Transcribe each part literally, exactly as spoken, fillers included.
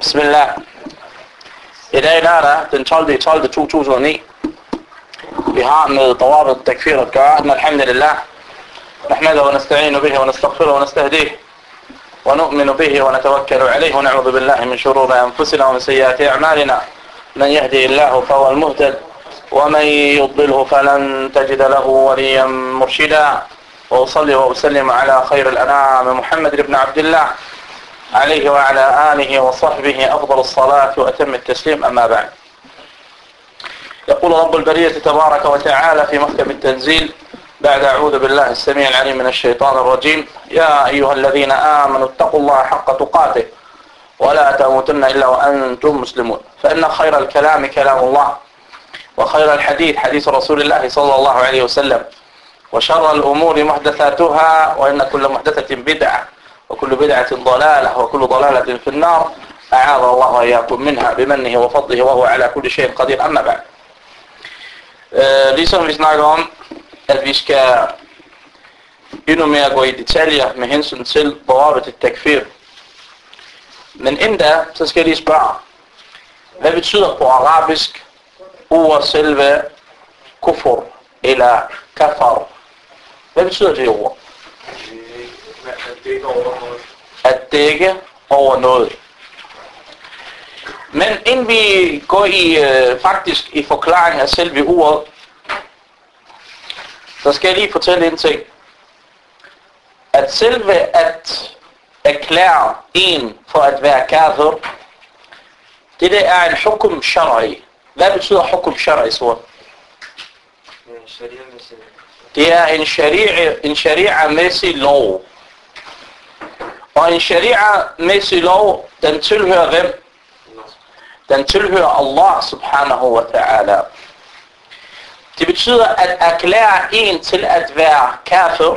Bismillah. I dag er der den tolvte tolvte to tusind og ni. Vi har med ضوابط التكفير at gøre. الحمد لله نحمده ونستعين به ونستغفره ونستهديه ونؤمن به ونتوكل عليه ونعوذ بالله من شرور أنفسنا ومن سيئات أعمالنا. من يهدي الله فهو المهتد ومن يضلله فلن تجد له وليا مرشدا. وأصلي وأسلم على خير الأنام محمد بن عبد الله عليه وعلى آله وصحبه أفضل الصلاة وأتم التسليم. أما بعد، يقول رب البرية تبارك وتعالى في محكم التنزيل بعد أعوذ بالله السميع العليم من الشيطان الرجيم: يا أيها الذين آمنوا اتقوا الله حق تقاته ولا تموتن إلا وأنتم مسلمون. فإن خير الكلام كلام الله، وخير الحديث حديث رسول الله صلى الله عليه وسلم، وشر الأمور محدثاتها، وإن كل محدثة بدعة، وكل بدعة ضلالة، وكل ضلالة في النار. أعاذ الله وإياكم منها بمنه وفضله وهو على كل شيء قدير. أما بعد، øh, ligesom vi snakker om, at vi skal endnu mere gå i detaljer med hensyn til ضوابط التكفير. Men inden da, så skal jeg lige spørge, hvad betyder på arabisk ordet selve kufur eller kafar? Hvad betyder det ord? At dække over noget. At dække over noget. Men inden vi går i øh, faktisk i forklaring af selve ordet, så skal jeg lige fortælle en ting. At selve at erklære en for at være kafir, det der er en hukum shar'i. Hvad betyder hukum shar'i så? Det er en sharia, en sharia-mæssig lov. Og en sharia-mæssig lov, den tilhører hvem? Den tilhører Allah subhanahu wa ta'ala. Det betyder at erklære en til at være kafir.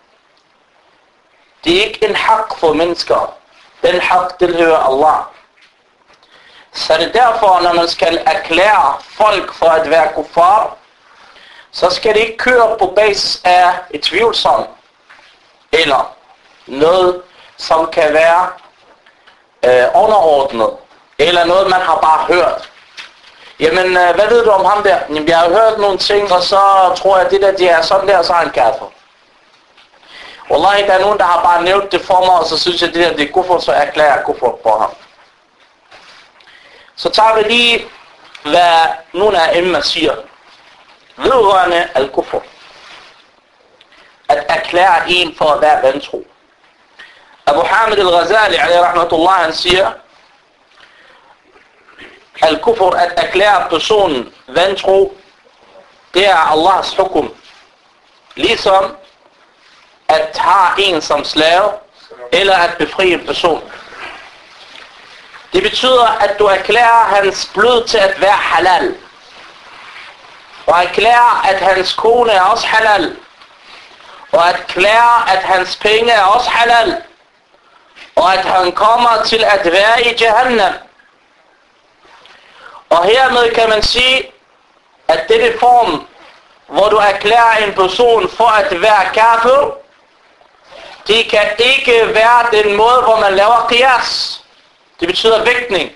Det er ikke en hak for mennesker. Den hak tilhører Allah. Så det er derfor, når man skal erklære folk for at være kuffar, så skal det ikke køre på basis af et tvivlsom, eller noget, som kan være øh, underordnet, eller noget, man har bare hørt. Jamen, øh, hvad ved du om ham der? Jamen, jeg har hørt nogle ting, og så tror jeg, at det der, de er sådan der, så er han kafir. Wallahi, der er nogen, der har bare nævnt det for mig, og så synes jeg, at det der, det er kufur, så erklærer jeg kufur på ham. Så tager vi lige, hvad nogle af emner siger. Vedrørende al-kufur. At erklære en for at være vantro. Abu Hamid al-Ghazali, alayhi rahmatullah, han siger, al-kufur, at erklære personen vantro, det er Allahs hukum. Ligesom at have en som slave, eller at befri en person. Det betyder, at du erklærer hans blod til at være halal. Og erklærer, at hans kone er også halal. Og erklærer, at hans penge er også halal. Og at han kommer til at være i Jahannam. Og hermed kan man sige, at dette form, hvor du erklærer en person for at være kafir, det kan ikke være den måde, hvor man laver qiyas. Det betyder vægtning.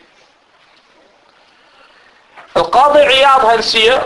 Al-Qadi Iyad, han siger,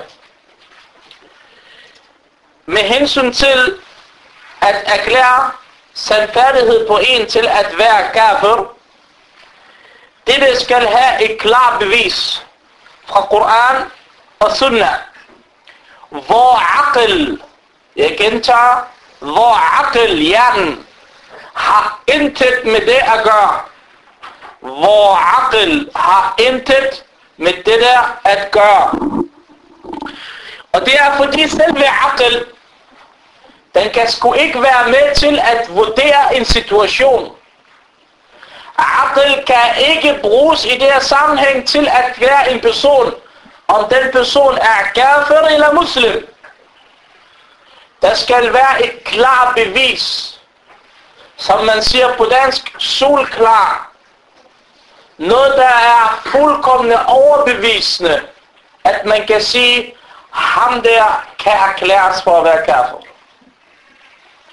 med hensyn til at erklære sandfærdighed på en til at være kafir, dette skal have et klart bevis fra Koran og Sunnah, hvor aql, jeg gentager, hvor aql, hjernen, har intet med det at gøre. Hvor aql har intet med det der at gøre. Og det er fordi selve aql, den kan sgu ikke være med til at vurdere en situation. Aql kan ikke bruges i det her sammenhæng til at være en person, om den person er kafir eller muslim. Der skal være et klart bevis, som man siger på dansk, solklar. Noget, der er fuldkommen overbevisende, at man kan sige, ham der kan erklæres for at være kafir.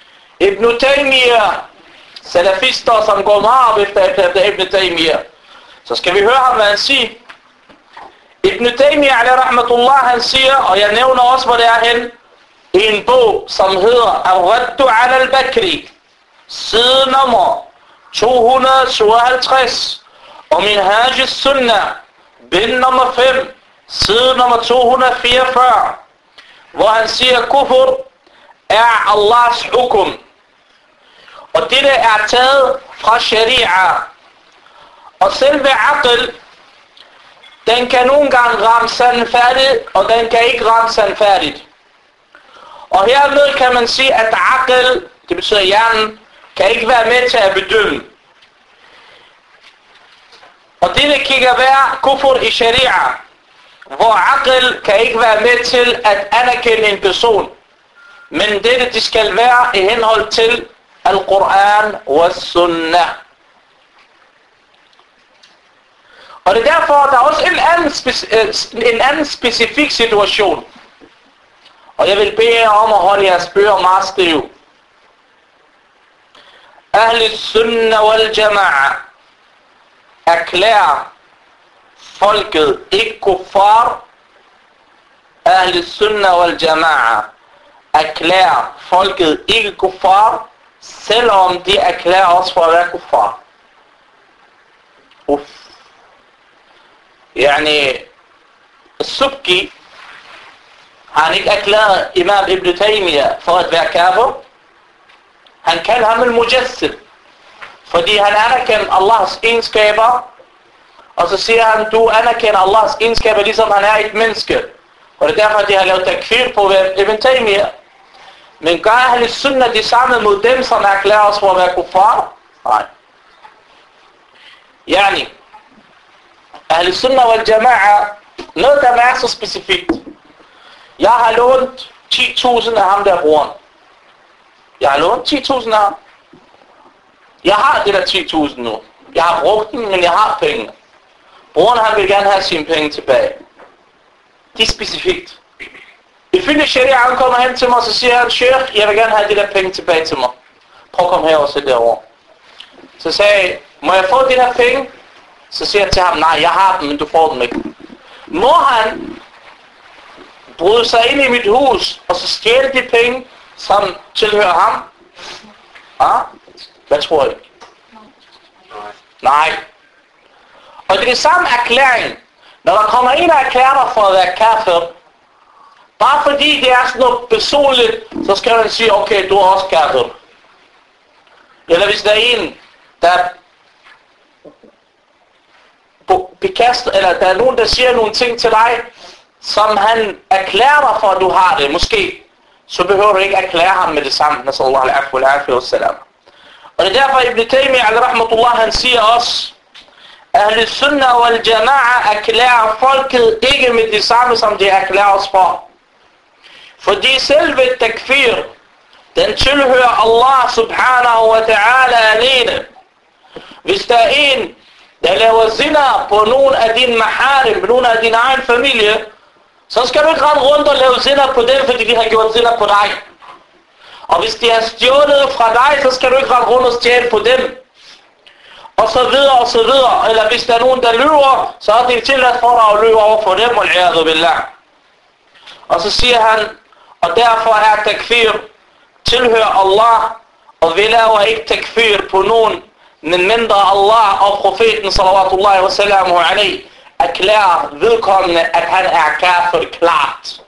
Ibn Taymiyyah, salafister, som går meget op efter Ibn Taymiyyah, Så skal vi høre ham, hvad han siger. Ibn Taymiyyah alayhi rahmatullah, han siger, og jeg nævner også, hvor det er hen, i en bog, som hedder Ar-Raddu ala al-Bakri, side nummer to hundrede og syvoghalvtreds, og Minhaj al-Sunnah, bind nummer fem, side nummer to hundrede og fireogfyrre, hvor han siger, kufur er Allahs hukum. Og dette er taget fra sharia. Og selve aql, den kan nogle gange ramme sandfærdigt, og den kan ikke ramme sandfærdigt. Og hermed kan man sige, at aql, det betyder hjernen, kan ikke være med til at bedømme. Og dette kan være kufur i sharia, hvor aql kan ikke være med til at anerkende en person. Men dette det skal være i henhold til Al-Quran og Sunnah. Og det er derfor, der er også en anden, speci- en anden specifik situation. Og jeg vil bede jer om at holde jeres bøger meget stive. Ahl Sunnah wal Jama'a erklærer folket ikke kuffar. Ahl Sunnah wal Jama'a erklærer folket ikke kuffar, selvom de erklærer os for at være kuffar. Uff. Yani, Subki, han ikke erklæret Imam Ibn Taymiyyah for at være kafir. Han kalder ham al-Mujassid, fordi han anerkender Allahs egenskaber, og så siger han, du anerkender Allahs egenskaber, ligesom han er et menneske. Og det er derfor, de har lavet takfir på Ibn Taymiyyah. Men gør Ahl Sunnah det samme mod dem, som erklærer os for at være kuffar? Nej. Yani, Ahl Sunnah wal Jama'a, noget der er så specifikt. Jeg har lånt ti tusind af ham der broren. Jeg har lånt ti tusind af ham. Jeg har det der ti tusind nu. Jeg har brugt den, men jeg har penge. Broren han vil gerne have sine penge tilbage. Det er specifikt. Ifølge sharia, han kommer hen til mig, og så siger han, Sheikh, jeg vil gerne have de der penge tilbage til mig. Prøv at komme her og sætte derovre. Så sagde jeg, må jeg få de der penge? Så siger jeg til ham, nej, jeg har dem, men du får dem ikke. Må han bryde sig ind i mit hus, og så stjæle de penge, som tilhører ham? Ah? Hvad tror jeg? Nej. Og det er det samme erklæring. Når der kommer en, der erklærer dig for at være kafir, bare fordi det er sådan noget personligt, så skal man sige, okay, du er også kafir. Eller hvis der er en, der bekast, eller der er nogen, der siger nogle ting til dig, som han erklærer dig for, at du har det, måske, så behøver du ikke erklære ham med det samme. Nasallallahu alaihi wa sallam. Og det er derfor, Ibn Taymiyyah alayhi rahmatullah, han siger også, Ahl Sunnah wal Jama'a erklærer folket ikke med det samme, som de erklærer os for. Fordi selve takfir, den tilhører Allah subhanahu wa ta'ala alene. Hvis der er en, der laver zina på nogen af dine maharim, på nogen af din egen familie, så skal du ikke rende rundt og lave zina på dem, fordi de har gjort zina på dig. Og hvis de har stjålet fra dig, så skal du ikke rende rundt og stjæle på dem. Og så videre og så videre. Eller hvis der er nogen, der lyver, så er det tilladt for dig at lyve over for dem, wal-'iyadhu billah. Og så siger han, og derfor er takfir tilhører Allah, og vi laver ikke takfir på nogen, men mindre Allah og profeten sallallahu wa sallam alayhi erklærer vedkommende, at han er kafir klart.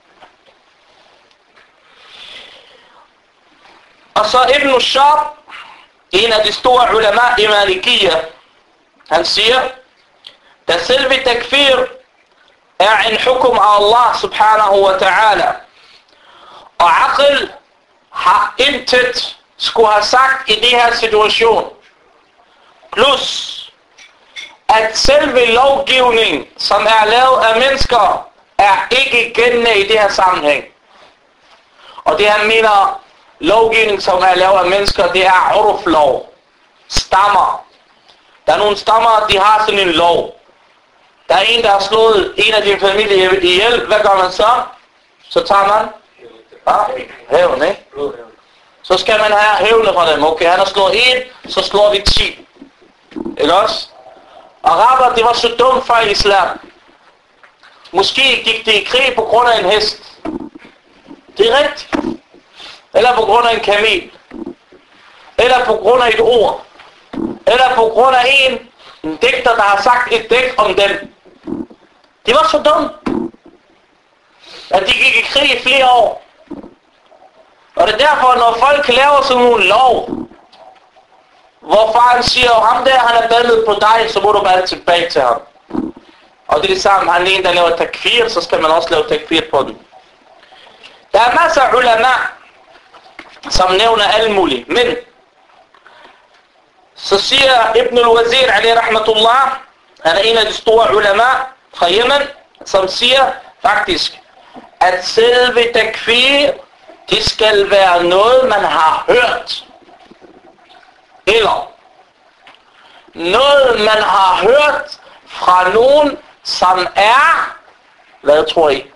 Og så Ibn Shab, en af de store ulama i Malikiyya, han siger, da selve takfir er en hukum af Allah subhanahu wa ta'ala, og aql har intet skulle have sagt i det her situation. Plus, at selve lovgivning, som er lavet af mennesker, er ikke gældende i det her sammenhæng. Og det han mener, lovgivning, som er lavet af mennesker, det er urf-lov. Stammer. Der er nogle stammer, de har sådan en lov. Der er en, der har slået en af din familie ihjel. Hvad gør man så? Så tager man ja, hævn, ikke? Så skal man have hævne fra dem. Okay, han har slået en, så slår vi ti. Ikke også? Araber, de var så dumme for islam. Måske gik de i krig på grund af en hest. Det er rigtigt. Eller på grund af en kamel. Eller på grund af et ord. Eller på grund af en, en digter, der har sagt et digt om dem. De var så dumme, at de gik i krig i flere år. Og det er derfor, når folk laver sådan nogle lov, hvor faren siger, ham der, han er bandet på dig, så må du bare tilbage til ham. Og det er det samme, han er en, der laver takfir, så skal man også lave takfir på den. Der er masser af ulama, som nævner alle mulige, men så siger Ibn al-Wazir, alayhi rahmatullah, han er en af de store ulama fra Yemen, som siger faktisk, at selve takfir, det skal være noget, man har hørt. Eller noget, man har hørt fra nogen, som er, hvad tror I?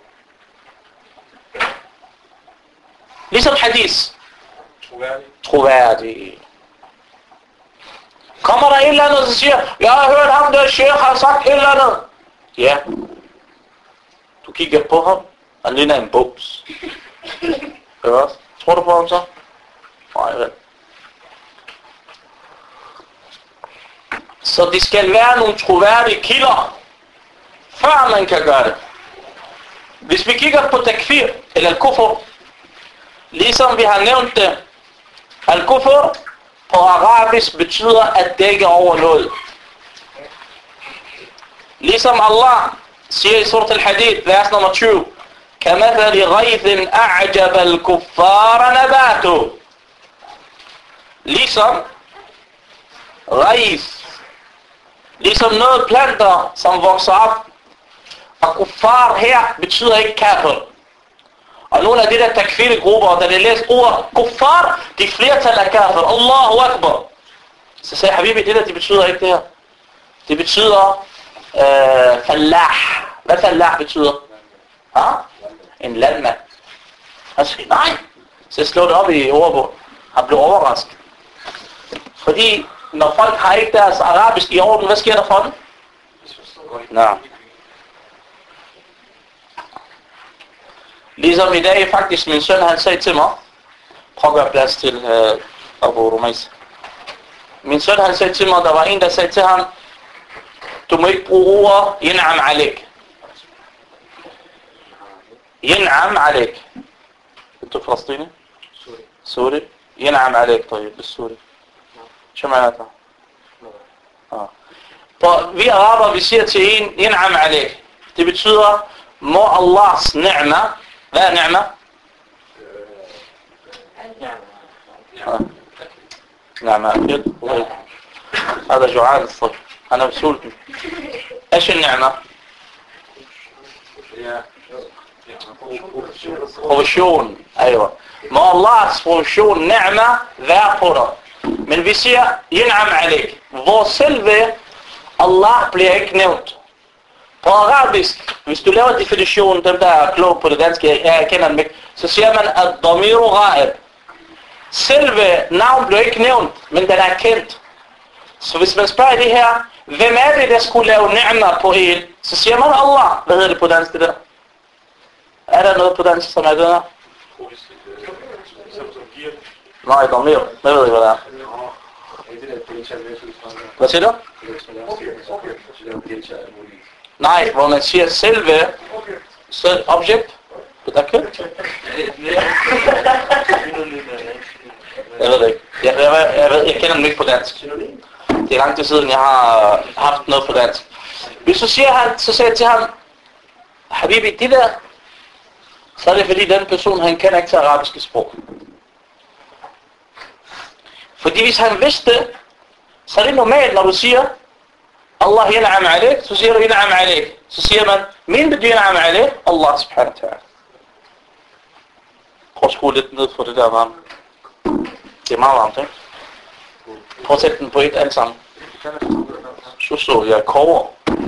Ligesom hadith. Troværdig. Troværdig. Kommer der et eller andet, og siger, jeg har hørt ham, der sheikh har sagt et eller andet. Ja. Du kigger på ham, han ligner en bums. Høres? Tror du på ham så? Nej, vel. Så det skal være nogle troværdige kilder, før man kan gøre det. Hvis vi kigger på takfir, eller al-kufr, ligesom vi har nævnt det, al-kufr på arabisk betyder at dække over noget. Ligesom Allah siger i surat al-Hadid, vers nummer tyve, كَمَثَلِ غَيْثٍ أَعْجَبَ الْكُفَّارَ نَبَاتُهُ. Ligesom rejs, ligesom noget planter, som vokser op. Og kuffar her betyder ikke kafir. Og nogle af de der takfir-grupper, da de læste ordet kuffar, de flertal af kafir. Allahu Akbar. Så sagde Habibi, det der, det betyder ikke det her. Det betyder øh, fallah. Hvad fallah betyder? Ha? En landmand. Han sagde, nej. Så jeg slog det op i ordbogen. Han blev overrasket. Fordi når folk har ikke deres arabisk i orden, hvad sker der for dem? Nej. Ligesom i dag faktisk, min søn han sagde til mig, prøv at gøre plads til uh, Abu Rumais. Min søn han sagde til mig, der var en der sagde til ham, du må ikke bruge ordet ينعم عليك. ينعم عليك. انت فلسطيني؟ سوري. سوري؟ ينعم عليك طيب بالسوري. شو معناتها؟ آه. Vi araber, vi siger til en, ينعم عليك. Det betyder, må Allahs ni'ma. Hvad er ni'ma? نعم أكيد هذا جوعان الصبح أنا بسولكم إيش النعمة؟ خشون أيوة ما الله خشون نعمة ذاكرة من vi siger ينعم عليك hvor selve Allah bliver ikke nævnt på arabisk hvis du laver definition dem der er klog på det danske jeg kender dem ikke så siger man at damiru ghaib selve navn bliver ikke nævnt men den er kendt så hvis man spørger det her hvem er det der skulle lave ni'ma på en så siger man Allah hvad hedder det på dansk det der er der noget på dansk som er det der nej damir hvad ved jeg hvad det er hvad siger du nej hvor man siger selve selv objekt متأكد؟ Jeg ved det ikke. Jeg, jeg, jeg, ved, jeg kender den ikke på dansk. Det er lang tid siden, jeg har haft noget på dansk. Hvis så siger han, så siger jeg til ham, Habibi, det der, så er det fordi den person, han kender ikke til arabiske sprog. Fordi hvis han vidste det, så er det normalt, når du siger, Allah yan'am alayk, så siger du yan'am alayk. Så siger man, min betyder yan'am alayk? Allah subhanahu wa ta'ala. Prøv at skrue lidt ned for det der varme. Det er meget varmt, ikke? Prøv at sætte den på et alt sammen. Så så, jeg koger.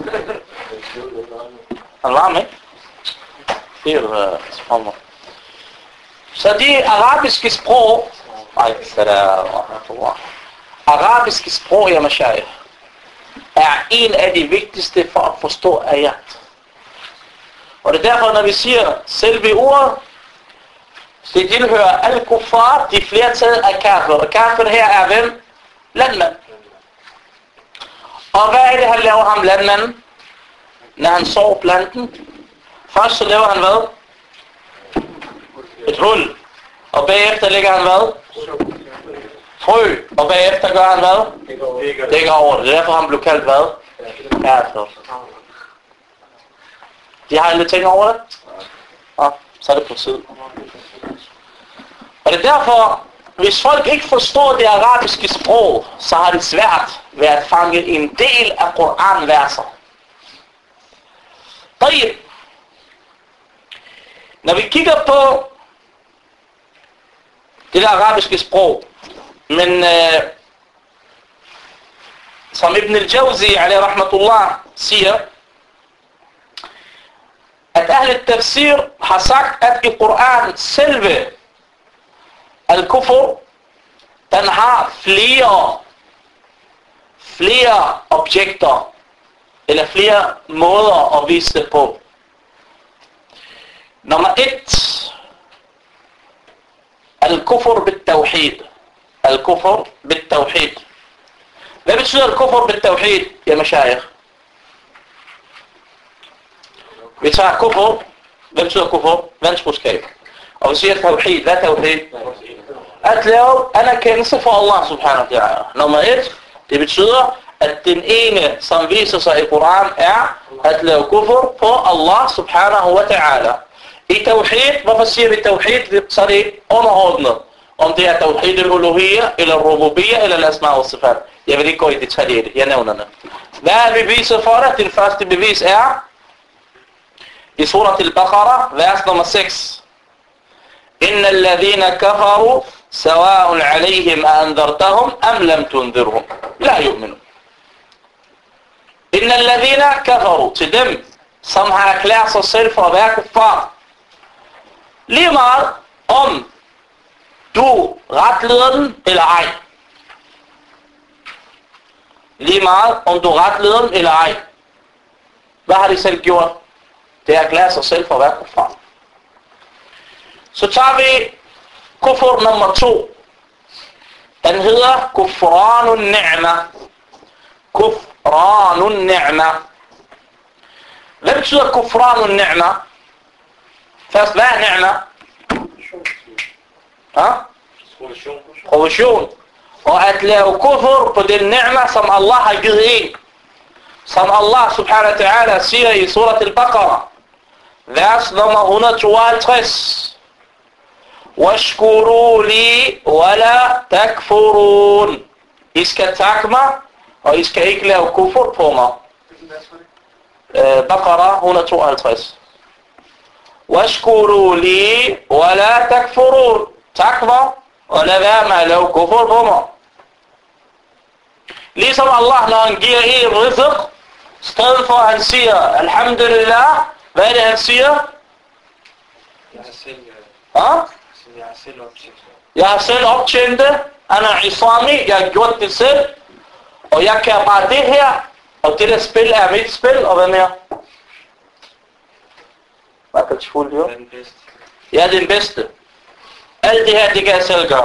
Han er varm, ikke? Det er jo spørgsmål. Så de arabiske sprog, ej, salam, arabiske sprog, jeg mashayikh, er er en af de vigtigste for at forstå ayat. Og det er derfor, når vi siger selve ordet, det tilhører al-kuffar, de flertal af kafir. Og kafir her er hvem? Landmand. Og hvad er det, han laver ham landmanden? Når han sår planten, først så laver han hvad? Et hul. Og bagefter lægger han hvad? Frø. Og bagefter gør han hvad? Dækker over det. Det er derfor, han blev kaldt hvad? Kafir. De har aldrig tænkt over det? Ja, så er det på siden. Og det er derfor, hvis folk ikke forstår det arabiske sprog, så har det svært ved at fange en del af Koranverser. Når vi kigger på det der arabiske sprog, men øh, som Ibn al-Jawzi, alayhi rahmatullah, siger, at Ahl tafsir har sagt, at i Koran selve al-kufr, den har flere, flere objekter, eller flere måder at vise det på. Nummer et, al-kufr bit-tawhid. Al-kufr bit-tawhid. Hvad betyder al-kufr bit-tawhid, ya mashayikh? Vi tager kufr. Hvad betyder kufr? Vanskudskab. Og vi siger tawhid. Hvad er tawhid? At lave anerkendelse for Allah subhanahu wa ta'ala. Nummer et, det betyder, at den ene, som viser sig i Koran, er at lave kufr på Allah subhanahu wa ta'ala. I tawhid, hvorfor siger vi tawhid? Så er det underordnet. Om det er tawhid al-uluhiyya, eller rububiyya, eller al-asma og sifat. Jeg vil ikke gå i detaljer i det. Jeg nævner det. Hvad er beviset for det? Det første bevis er i surat al-Baqarah, vers nummer seks. Inna alladhina kafaru sawa'un alayhim anzartahum am lam tunzirhum la yu'minun. Inna alladhina kafaru, til dem, som har erklæret sig selv for at være kuffar. Lige meget om du retleder dem eller ej. Lige meget om du retleder dem eller ej. Hvad har de selv gjort? Det er erklæret sig selv for at være kuffar. Så tager vi kufur nummer to. Den hedder kufranun ni'ma. Kufranun ni'ma. Hvad betyder kufranun ni'ma? Først, hvad er ni'ma? Ja? Provision. Og at lave kufur på den ni'ma, som Allah har givet en. Som Allah subhanahu wa ta'ala siger i surat al-Baqarah. Vers nummer et hundrede og tooghalvtreds. Washkuru li wala takfurun. I skal takke mig, og I skal ikke lave kufur på mig. Uh, Baqarah et hundrede og tooghalvtreds. Washkuru li wala takfurun. Tak mig, og lad være med at lave kufur på mig. Ligesom Allah, når han giver en rizq, stedet for at han siger alhamdulillah, hvad er det han siger? Jeg har selv, Ja? jeg har selv optjent. Jeg har selv optjent det. Ana isami, jeg har gjort det selv. Og jeg kan bare det her. Og det der spil er mit spil. Og hvad mere? Hvad kan du fulde jo? Jeg er den bedste. Jeg er den bedste. Alt det her, det kan jeg selv gøre.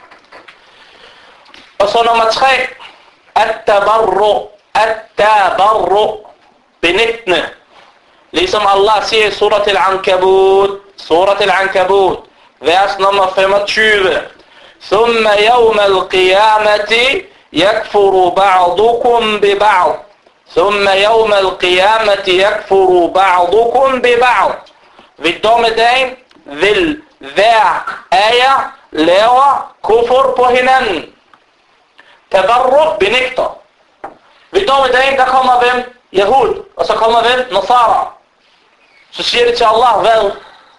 Og så nummer tre. At-tabarru. At-tabarru. Benægtende. Ligesom Allah siger i surat al-Ankabut. Surat al-Ankabut. Vers nummer femogtyve. ثم يوم القيامة يكفر بعضكم ببعض. ثم يوم القيامة يكفر بعضكم ببعض. Ved dommedagen vil hver af jer lave kufur på hinanden. Tabarru benægter. Ved dommedagen der kommer hvem? Yahud. Og så kommer hvem? Nasara. Så siger det til Allah, hvad?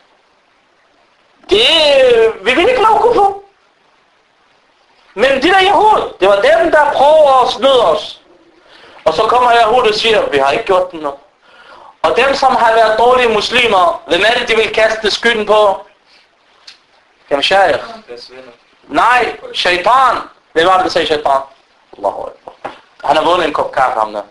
Det, vi vil ikke lave kufur. Men de der Yahud, det var dem, der prøver at snyde os. Og så kommer Yahud og siger, vi har ikke gjort den noget. Og dem, som har været dårlige muslimer, hvem er det, de vil kaste skylden på? Jamen, shaykh. Deres venner. Nej, shaitan. Hvem var det, der sagde shaitan? Allahu Akbar. Han har vundet en kop kaffe, ham der.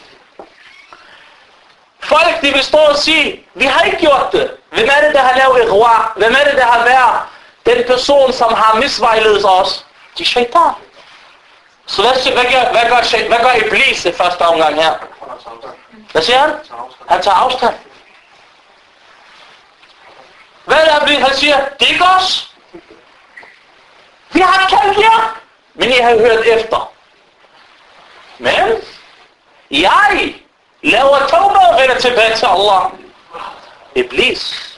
Folk, de vil stå og sige, vi har ikke gjort det. Hvem er det, der har lavet et roi? Hvem er det, der har været den person, som har misvejledet os? De er shaitan. Så hvad, hvad, gør, hvad, gør, hvad gør Iblis i første omgang her? Hvad siger han? Han tager afstand. Hvad er det, han siger? Det er ikke os. Vi har kaldt jer, men I har hørt efter. Men jeg laver tawbah og vender tilbage til Allah. Iblis.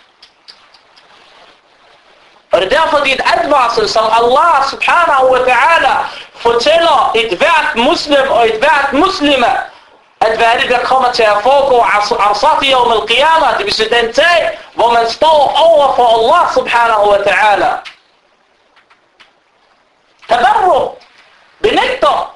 Og det er derfor, det er et advarsel, som Allah subhanahu wa ta'ala fortæller et hvert muslim og et hvert muslime, at hvad er det, der kommer til at foregå arsati yawm al-qiyamah, det vil sige den dag, hvor man står over for Allah subhanahu wa ta'ala. Tabarru, benægter.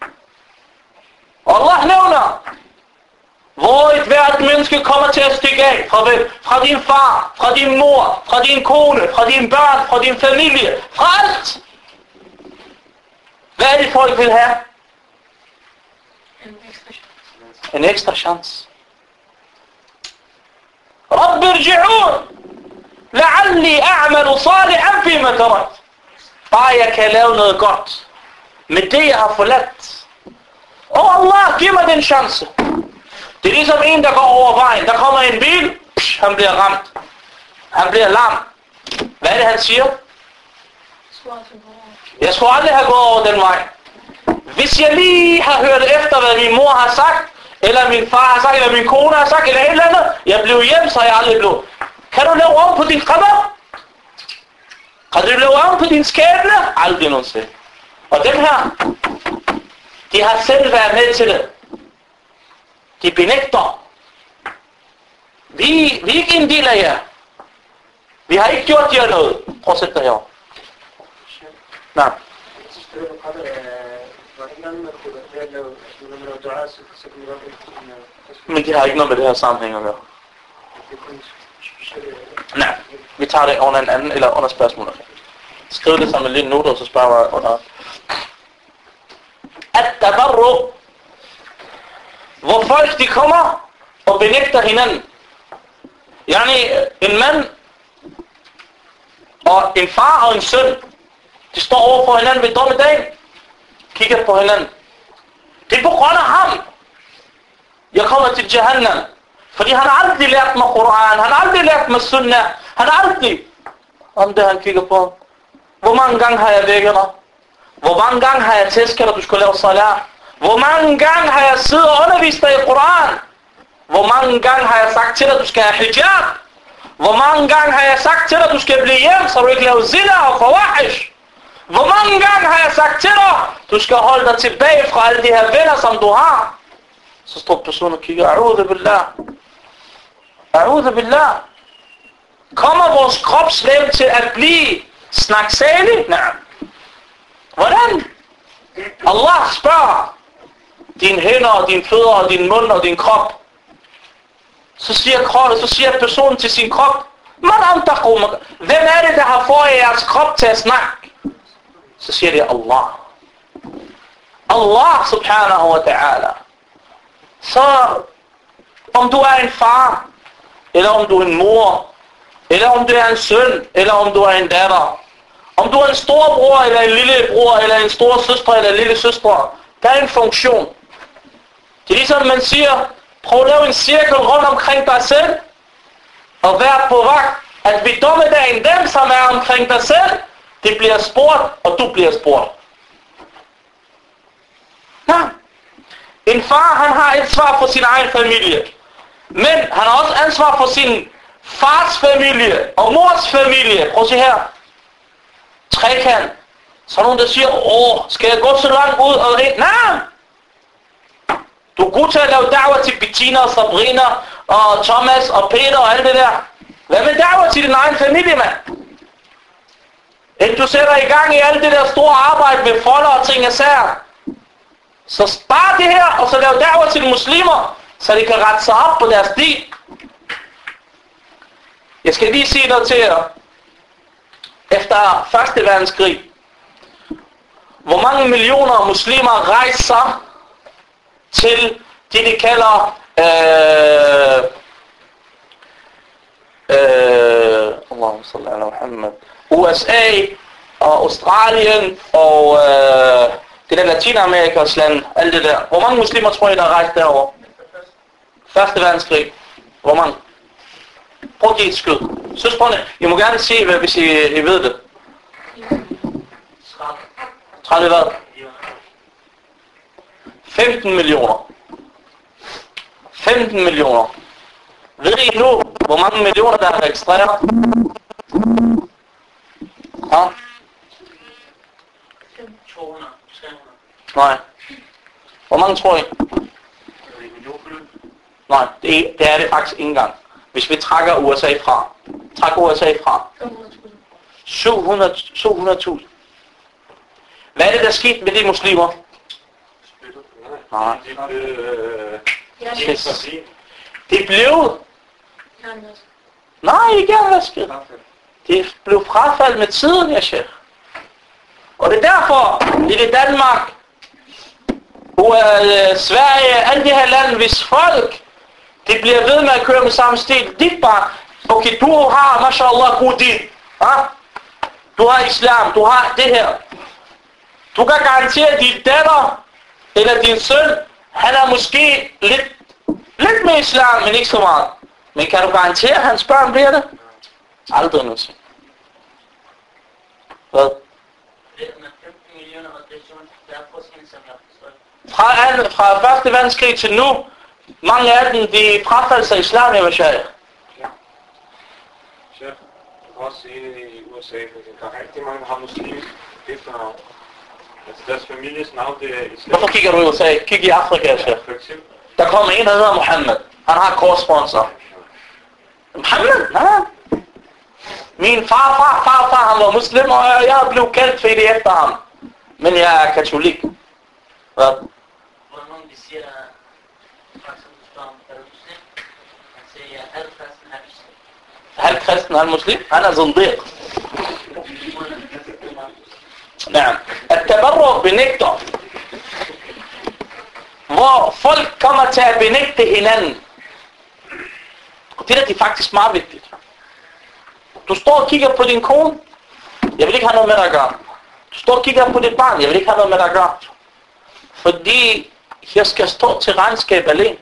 Allah nævner, hvor et hvert menneske kommer til at stikke af. Fra hvem? Fra din far, fra din mor, fra din kone, fra dine børn, fra din familie, fra alt. Hvad er det, folk vil have? En ekstra chance. Rabbi irji'un, la'alli a'malu salihan fima tarakt. Bare jeg kan lave noget godt med det, jeg har forladt. Og Allah, giv mig den chance. Det er ligesom en, der går over vejen. Der kommer en bil, psh, han bliver ramt. Han bliver lam. Hvad er det, han siger? Jeg skulle aldrig have gået over den vej. Hvis jeg lige har hørt efter, hvad min mor har sagt, eller min far har sagt, eller min kone har sagt, eller et eller andet, jeg blev hjem, så jeg aldrig blev. Kan du lave om på din qadar? Kan du lave om på din skæbne? Aldrig nogensinde. Og dem her, de har selv været med til det. De benægter. Vi, vi er ikke en del af jer. Vi har ikke gjort jer noget. Prøv at sætte dig herovre. Nej. Men det har ikke noget med det her sammenhæng at gøre. Nej. Vi tager det under en anden, eller under spørgsmålet. Skriv det som en lille note, og så spørger jeg under. At-tabarru, hvor folk de kommer og benægter hinanden. Yani en mand og en far og en søn, de står over for hinanden ved dommedagen, kigger på hinanden. Det er på grund af ham, jeg kommer til Jahannam. Fordi han har aldrig lært mig Koran, han har aldrig lært mig Sunnah, han har aldrig. Om det han kigger på. Hvor mange gange har jeg vækket dig? Hvor mange gange har jeg tæsket, at du skulle lave salat? Hvor mange gange har jeg siddet og undervist dig i Koran? Hvor mange gange har jeg sagt til dig, at du skal have hijab? Hvor mange gange har jeg sagt til dig, at du skal blive hjem, så du ikke laver zina og fawahish? Hvor mange gange har jeg sagt til dig, at du skal holde dig tilbage fra alle de her venner, som du har? Så står personen og kigger, a'udhu billah. A'udhu billah. Kommer vores kropslæm til at blive snaksalig? Nej. Hvordan? Allah spørger dine hænder og dine fødder og din mund og din krop. Så siger, krop, så siger personen til sin krop, hvem er det, der har fået jeres krop til at snakke? Så siger det Allah. Allah subhanahu wa ta'ala. Så om du er en far, eller om du er en mor, eller om du er en søn, eller om du er en datter, om du er en storbror, eller en lillebror, eller en stor søster, eller en lille søster, der er en funktion. Det er ligesom man siger, prøv at lave en cirkel rundt omkring dig selv, og vær på vagt, at ved dommedagen, dem som er omkring dig selv, det bliver spurgt, og du bliver spurgt. Ja. En far, han har ansvar for sin egen familie, men han har også ansvar for sin fars familie og mors familie. Prøv at se her. Trekant. Så er nogen, der siger, åh, skal jeg gå så langt ud og ind? Nej! Du er god til at lave da'wah til Bettina og Sabrina og Thomas og Peter og alt det der. Hvad med da'wah til din egen familie, mand? Inden du sætter i gang i alt det der store arbejde med folder og ting og sager, så spar det her, og så lav da'wah til muslimer, så de kan rette sig op på deres sti. Jeg skal lige sige noget til jer. Efter første verdenskrig, hvor mange millioner muslimer rejste sig til det, de kalder øh, øh, Allahumma salli ala Muhammad, U S A og Australien og øh, det der Latinamerikas land, alt det der. Hvor mange muslimer tror I, der har rejst derover? Første verdenskrig. Hvor mange? Prøv at give et skud. Søstrene, I må gerne sige, hvis I, I ved det. tredive hvad? femten millioner. femten millioner. Ved I nu, hvor mange millioner der er registreret? Ja? to hundrede, tre hundrede. Nej. Hvor mange tror I? Nej, det er, det er det faktisk ikke engang. Hvis vi trækker U S A fra. Træk U S A fra. syv hundrede tusind. Hvad er det, der skete med de muslimer? Nej. Det blev... Nej, ikke vasket. Det blev frafaldt med tiden, jeg siger. Og det er derfor, i det Danmark, og øh, Sverige, alle de her lande, hvis folk, de bliver ved med at køre med samme stil, dit bare, okay, du har, mashallah, god din. Ja? Du har islam, du har det her. Du kan garantere, at din datter, eller din søn, han er måske lidt, lidt med islam, men ikke så meget. Men kan du garantere, at hans børn bliver det? Aldrig nogensinde. Hvad? Fra, an, fra første verdenskrig til nu, mange af dem, de frafalder sig islam, jeg vil sige. Ja. Chef, du kan også se i U S A, der er rigtig mange, der har muslimsk efternavn. Altså deres families navn, det er islam. Hvorfor kigger du i U S A? Kig i Afrika, chef. For eksempel. Der kommer en, der hedder Mohammed. Han har korsponsor. Mohammed? Nej. Min far, far, far, far, han var muslim, og jeg blev kaldt for det efter ham. Men jeg er katolik. Hvad? Hvornår de siger, for eksempel spørger om, er du muslim? Han siger, jeg er halvkristen, er muslim. Halvkristen, han er muslim? Han er zindiq. Nej. At-tabarru benægter. Hvor folk kommer til at benægte hinanden. Og det der, det er faktisk meget vigtigt. Du står og kigger på din kone. Jeg vil ikke have noget med dig at gøre. Du står og kigger på dit barn. Jeg vil ikke have noget med dig at gøre. Fordi jeg skal stå til regnskab alene.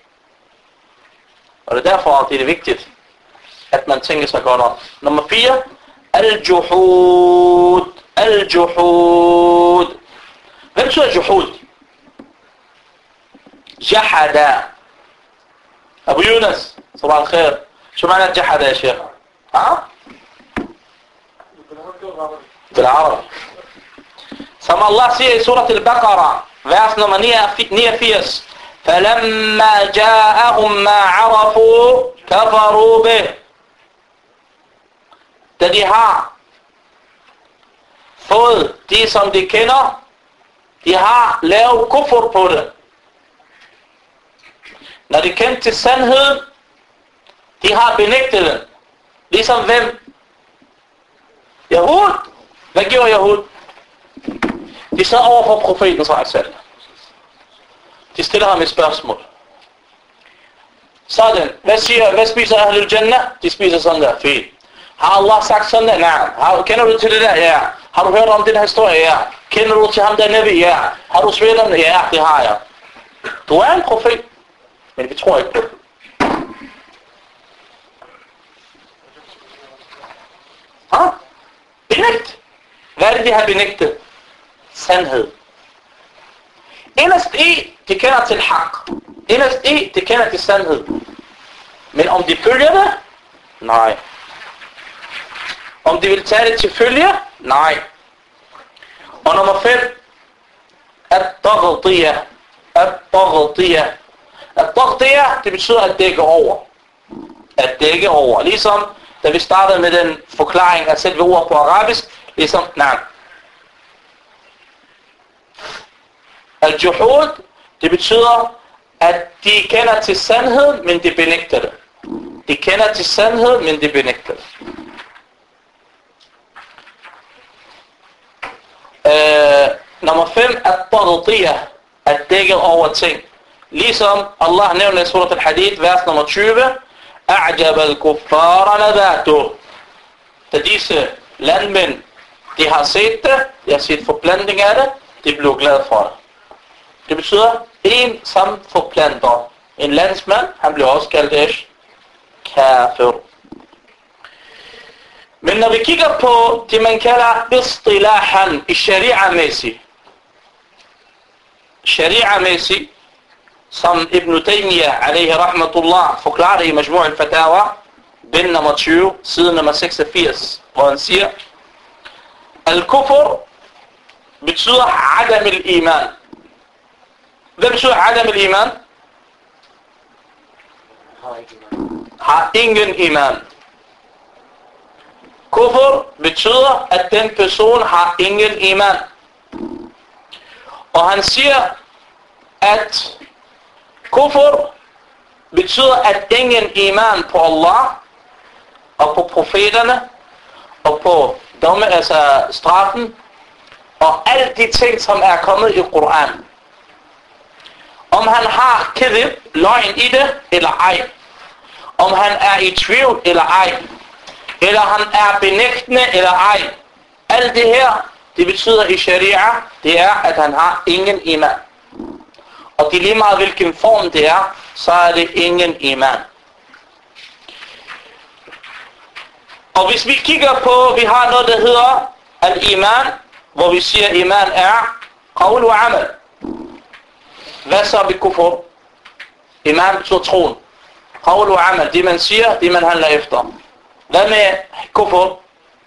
Og det er derfor, det er det vigtigt, at man tænker sig godt om. Nummer fire. Al-juhud. Al-juhud. Hvad betyder juhud? Jahada. Abu Yunus. صباح الخير. شو معنى جحد يا شيخ؟ ها؟ بالعربي. Som Allah siger i surat al-Baqarah, vers nummer niogfirs. فَلَمَّا جَاءَهُمْ مَا عَرَفُوا كَفَرُوا بِهِ. Da de har fået de, som de kender, de har lavet kufur på det. Når de kendte til sandheden, de har benægtet den. Ligesom hvem? Yahud. Hvad gjorde Yahud? De sad over for profeten sallallahu. De stiller ham et spørgsmål. Sådan. Hvad siger, hvad spiser Ahlul Jannah? De spiser sådan der. Fint. Har Allah sagt sådan der? Nej. Har, kender du til det der? Ja. Har du hørt om den her historie? Ja. Kender du til ham der Nabi? Ja. Har du svært om det? Ja, det har jeg. Du er en profet. Men vi tror ikke på det. Ha? Benægt. Hvad er det, de har benægtet? Sandhed. Inderst i, de kender til haq. Inderst i, de kender til sandhed. Men om de følger det? Nej. Om de vil tage det til følge? Nej. Og nummer fem. At-taghtiya. At-taghtiya. At-taghtiya, det betyder at dække over. At dække over. Ligesom da vi startede med den forklaring af selve ord på arabisk. Ligesom, nej. Al-juhud, det betyder, at de kender til sandhed, men de benægter det. De kender til sandhed, men de benægter det. Uh, nummer fem, at-taghtiya, at dække over ting. Ligesom Allah nævner i surat al-Hadid, vers nummer tyve, A'jab al-kuffara nabatu. Da disse landmænd, de har set det, de har set forplantning af det, de blev glade for det. Det betyder, en som forplanter. En landsmand, han bliver også kaldt ish, kafir. Men når vi kigger på det, man kalder istilahan i sharia-mæssigt, sharia-mæssigt, som Ibn Taymiyyah, alayhi rahmatullah, forklarer i Majmu' al-Fatawa, bind nummer tyve, side nummer seksogfirs, hvor han siger, al-kufr betyder adam al-iman. Hvad betyder adam al-iman? Har ingen iman. Kufr betyder, at den person har ingen iman. Og han siger, at kufr betyder, at ingen iman på Allah, og på profeterne, og på domme, altså straffen, og alle de ting, som er kommet i Koran. Om han har kedib, løgn i det, eller ej. Om han er i tvivl, eller ej. Eller han er benægtende, eller ej. Alt det her, det betyder i sharia, det er, at han har ingen iman. Og det er lige meget, hvilken form det er, så er det ingen iman. Og hvis vi kigger på, vi har noget, der hedder al-iman, hvor vi siger, at iman er qawl og amal. Hvad så ved kufr? Iman betyder troen. Qawl og amal, det man siger, det man handler efter. Hvad med kufr?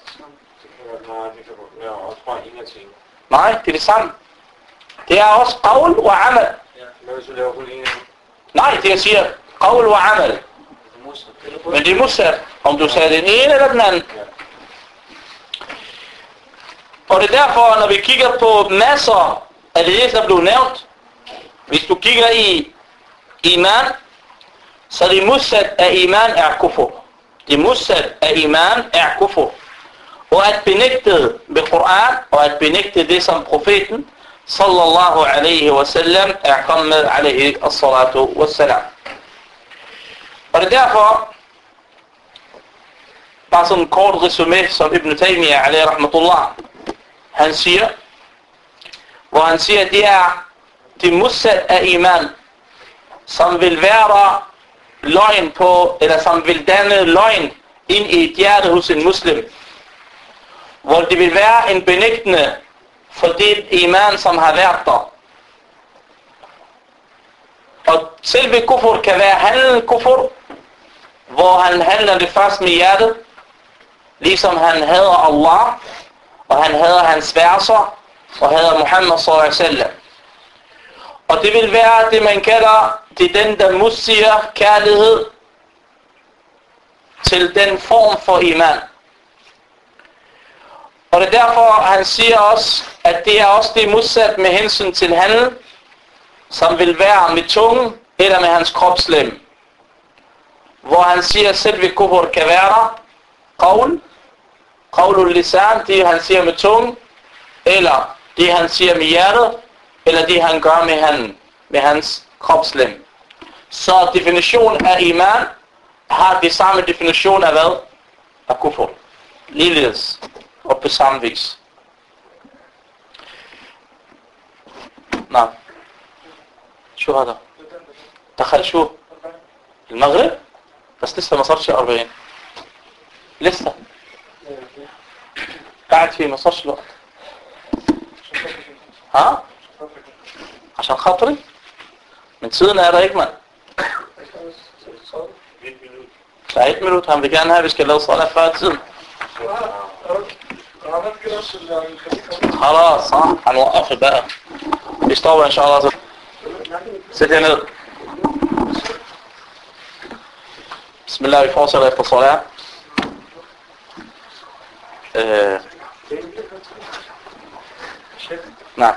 Nej, det er det samme. Det er også qawl og amal. Nej, det jeg siger, qawl og amal. Men det er modsat, om du sagde den ene eller den anden. Og det er derfor, når vi kigger på masser af det, der blev nævnt, hvis du kigger i iman, så det modsat af iman er kufr. Det modsat af iman er kufr. Og at benægte med Koran, og at benægte det, som profeten, sallallahu alaihi wasallam, er kommet med, alaihi as-salatu wassalam. Og det er derfor, bare sådan en kort resumé, som Ibn Taymiyyah, alaihi rahmatullah, han siger, hvor han siger, at det er det modsat af iman, som vil være løgn på, eller som vil danne løgn ind i et hjerte hos en muslim, hvor det vil være en benægtende for det iman, som har været der. Og selve kufur kan være handel kufur, hvor han handler det først med hjertet, ligesom han hader Allah, og han hader hans verser, og hader Muhammad sallallahu alaihi wasallam. Og det vil være det, man kalder, det den, der modsiger kærlighed til den form for iman. Og det er derfor, han siger også, at det er også det modsat med hensyn til handel, som vil være med tungen eller med hans kropslem. Hvor han siger, at selve kufur kan være qawl, qawlul lisan, det han siger med tungen, eller det han siger med hjertet, eller det han gør med, han, med hans kropslem. Så definition af iman har det samme definition af hvad? Af kufur. Ligeledes og på samme vis. نعم شو هذا دخل شو المغرب بس لسه ما صارش أربعين لسه قاعد فيه ما صارش الوقت ها عشان خاطري من tiden er der ikke mand så et minut han vil gerne have vi skal lave salat før tiden خلاص صح هنوقف بقى بيستوى ان شاء الله ست هنا بسم الله vi fortsætter efter salat øh nej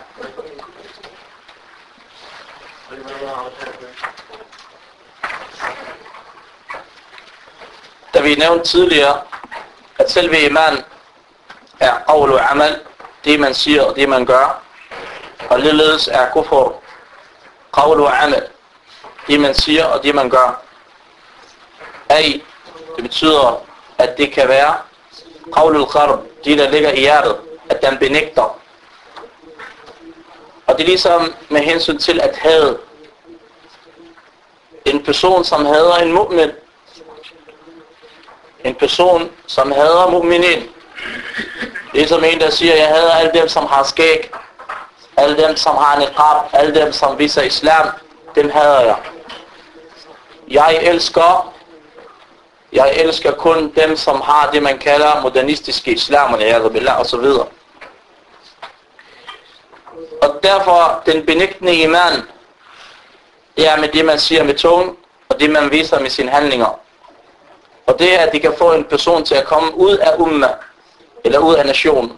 da vi nævnte tidligere at selve iman er qawl og amal, det man siger og det man gør, og ligeledes er kufur qawl og amal, det man siger og det man gør. A, det betyder, at det kan være qawlul qalb, det der ligger i hjertet, at den benægter. Og det er ligesom med hensyn til at hade. En person, som hader en mu'min, en person, som hader mu'minin, det er som en, der siger, jeg hader alle dem, som har skæg, alle dem, som har niqab, alle dem, som viser islam, dem hader jeg. Jeg elsker, jeg elsker kun dem, som har det, man kalder modernistiske islam, og så videre. Og derfor, den benægtende iman, det er med det, man siger med tungen, og det, man viser med sine handlinger. Og det er, at det kan få en person til at komme ud af umma, eller ud af nationen.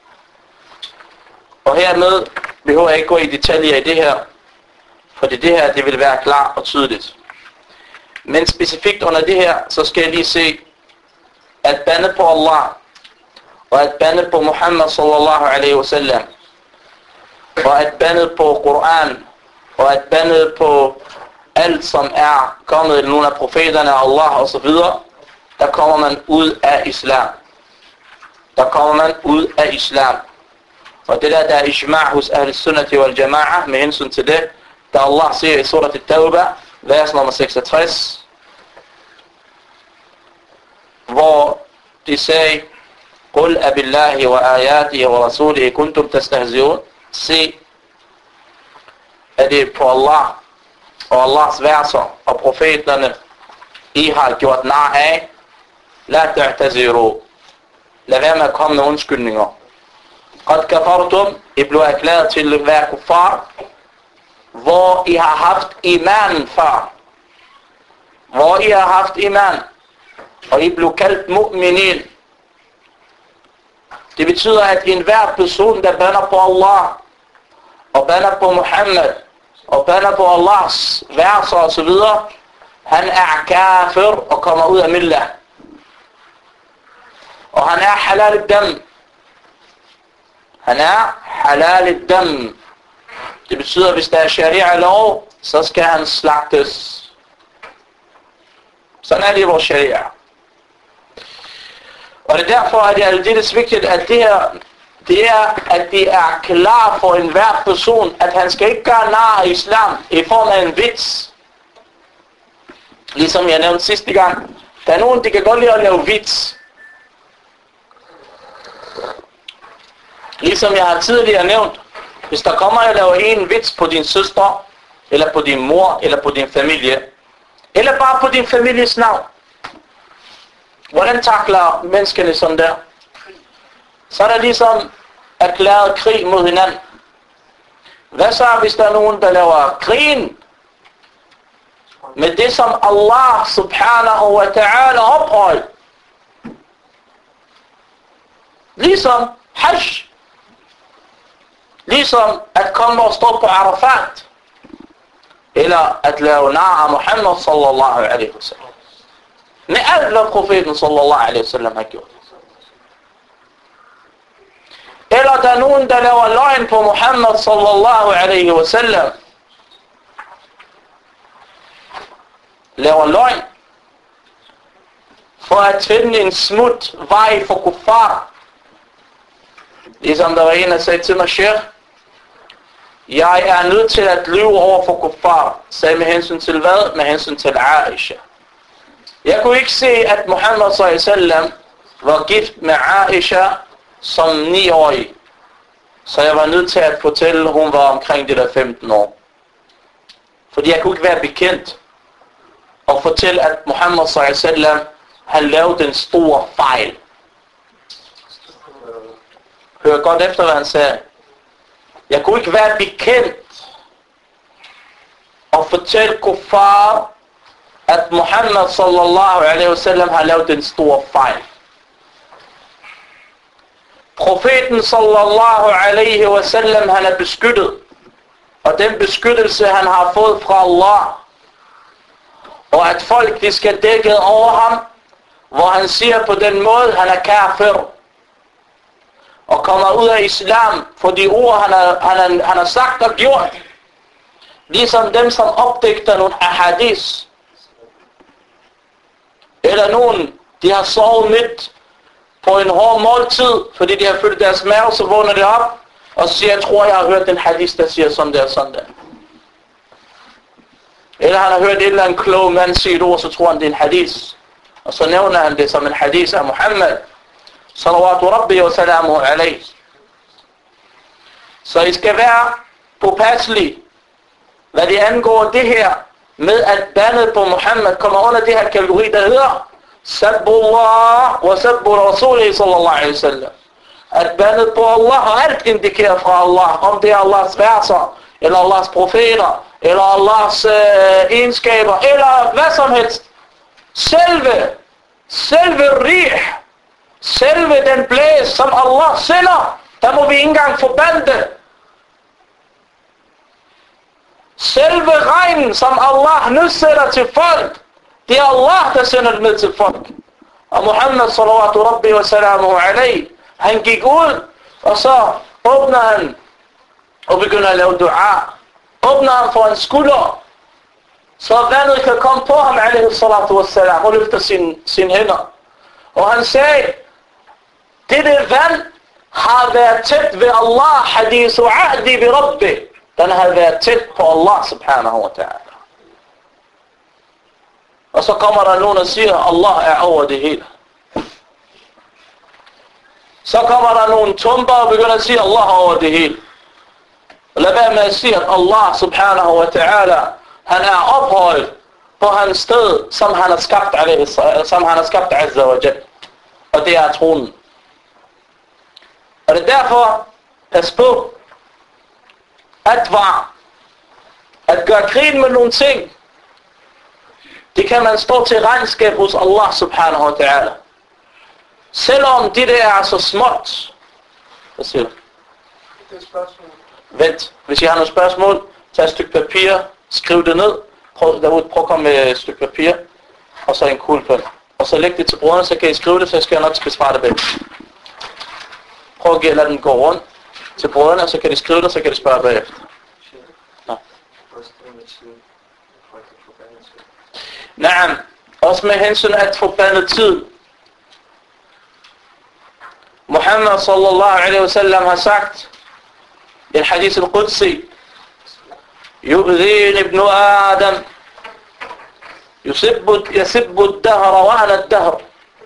Og hermed behøver jeg ikke gå i detaljer i det her, for det her, det vil være klart og tydeligt. Men specifikt under det her, så skal jeg lige se, at bande på Allah, og at bande på Muhammad sallallahu alaihi wasallam, og at bande på Koran, og at bande på alt, som er kommet i nogle af profeterne af Allah og så videre, der kommer man ud af islam. Der kommer man ud af islam. Og det der, der er ijma' hos Ahl Sunnati wal Jama'a med hensyn til det, da Allah siger i surat al-Tawbah, vers nummer seksogtres, hvor de sagde, قُلْ أَبِاللَّهِ وَآيَاتِهِ وَرَسُولِهِ كُنْتُمْ تَسْتَهْزِئُونَ. Se, at det er på Allah og Allahs verser og profeterne, I har gjort nar af. La ta'taziru. Lad være med at komme med undskyldninger. قَدْ كَفَرْتُمْ. I blev erklæret til at være kuffar, hvor I har haft iman før. Hvor I har haft iman, og I blev kaldt mu'minin. Det betyder, at enhver person, der bander på Allah, og bander på Muhammad, og bander på Allahs verser og så videre, han er kafir og kommer ud af millah. Og han er halal al-dam. Han er halal al-dam. Det betyder, at hvis der er sharia-lov, så skal han slagtes. Sådan er det i vores sharia. Og det er derfor, at det er aldeles vigtigt, at det her, det er, at det er klar for enhver person, at han skal ikke gøre nar af islam i form af en vits. Ligesom jeg nævnte sidste gang, der er nogen, der kan godt lide at lave vits. Ligesom jeg har tidligere nævnt, hvis der kommer og laver en vits på din søster, eller på din mor, eller på din familie, eller bare på din families navn, hvordan takler menneskene sådan der? Så er der ligesom erklæret krig mod hinanden. Hvad så, hvis der er nogen, der laver krigen med det, som Allah subhanahu wa ta'ala opholdt? Ligesom hajj. Ligesom at komme og stå på Arafat. Eller at lave nar af Muhammad sallallahu alaihi wasallam. Med alt, hvad profeten sallallahu alaihi wasallam har gjort. Eller der er nogen, der laver løgn på Muhammad sallallahu alaihi wasallam. Laver løgn for at finde en smut vej for kuffar. Ligesom der var en, der sagde til mig, Sheikh, jeg er nødt til at lyve over for kuffar. Sagde med hensyn til hvad? Med hensyn til Aisha. Jeg kunne ikke se, at Muhammad sallallahu alaihi wasallam var gift med Aisha som niårig. Så jeg var nødt til at fortælle, at hun var omkring det der femten år. Fordi jeg kunne ikke være bekendt og fortælle, at Muhammad sallallahu alaihi wasallam han lavede en stor fejl. Hør godt efter, hvad han sagde. Jeg kunne ikke være bekendt og fortælle kuffar, at Muhammad sallallahu alaihi wasallam har lavet en stor fejl. Profeten sallallahu alaihi wasallam, han er beskyttet. Og den beskyttelse, han har fået fra Allah, og at folk, de skal dække over ham, hvor han siger på den måde, han er kafir, og kommer ud af islam, for de ord, han har, han har, han har sagt og gjort, Ligesom dem, som opdigter nogle ahadis. Eller nogen, de har sovet midt på en hård måltid, fordi de har fyldt deres mave, så vågner de op, og siger, jeg tror, jeg har hørt den hadis, der siger sådan der, sådan der. Eller han har hørt et eller andet klog mand sige et ord, så tror han, det er en hadis. Og så nævner han det som en hadis af Muhammad. Salawatu rabbi wa salamu alayhi. Så I skal være påpasselige, hvad det angår det her med at bandet på Muhammad kommer under det her kategori, der hedder Sabbullah wa sabbu rasulih sallallahu alaihi wasallam. At bandet på Allah og alt indikerer fra Allah, om det er Allahs verser, eller Allahs profeter, eller Allahs øh, egenskaber, eller hvad som helst. Selve, selve rih, selve den blæs, som Allah sender, der må vi ikke engang forbande. Selve regnen, som Allah nedsætter til folk, det er Allah, der sender det ned til folk. Og Muhammad sallallahu rabbi wa salamu alayhi, han gik ud, og så åbner han og begynder at lave dua. Åbner han for en skulder, så vandet kan komme på ham, alaihi salatu wassalam, og løfter sine sin hænder. Og han sagde, dette vand har været tæt ved Allah, hadithu ahdi bi rabbi. Den har været tæt på Allah subhanahu wa ta'ala. Og så kommer der nogen og siger, Allah er over det hele. Så kommer der nogle tumper og begynder at sige, Allah er over det hele. Og lad være med at sige, at Allah subhanahu wa ta'ala, han er ophøjet på hans sted, som han har skabt, som han har skabt azza wa jal. Og det er tronen. Og det er derfor, pas på, at var, at gøre grin med nogle ting, det kan man stå til regnskab hos Allah subhanahu wa ta'ala. Selvom det der er så småt. Hvad siger du? Det er spørgsmål. Vent. Hvis I har nogle spørgsmål, tag et stykke papir, skriv det ned. Prøv, derude, prøv at komme med et stykke papir, og så en kuglepen. Og så læg det til brugerne, så kan I skrive det, så skal jeg nok besvare det begge. Prøv at lade den gå rundt til brødrene, så kan de skrive det, så kan de spørge bagefter. Nå. Naam. Også med hensyn at forbande tid. Muhammad sallallahu alaihi wasallam har sagt i en hadith al-Qudsi, يؤذين ابن آدم يسب يسب الدهر وأنا الدهر.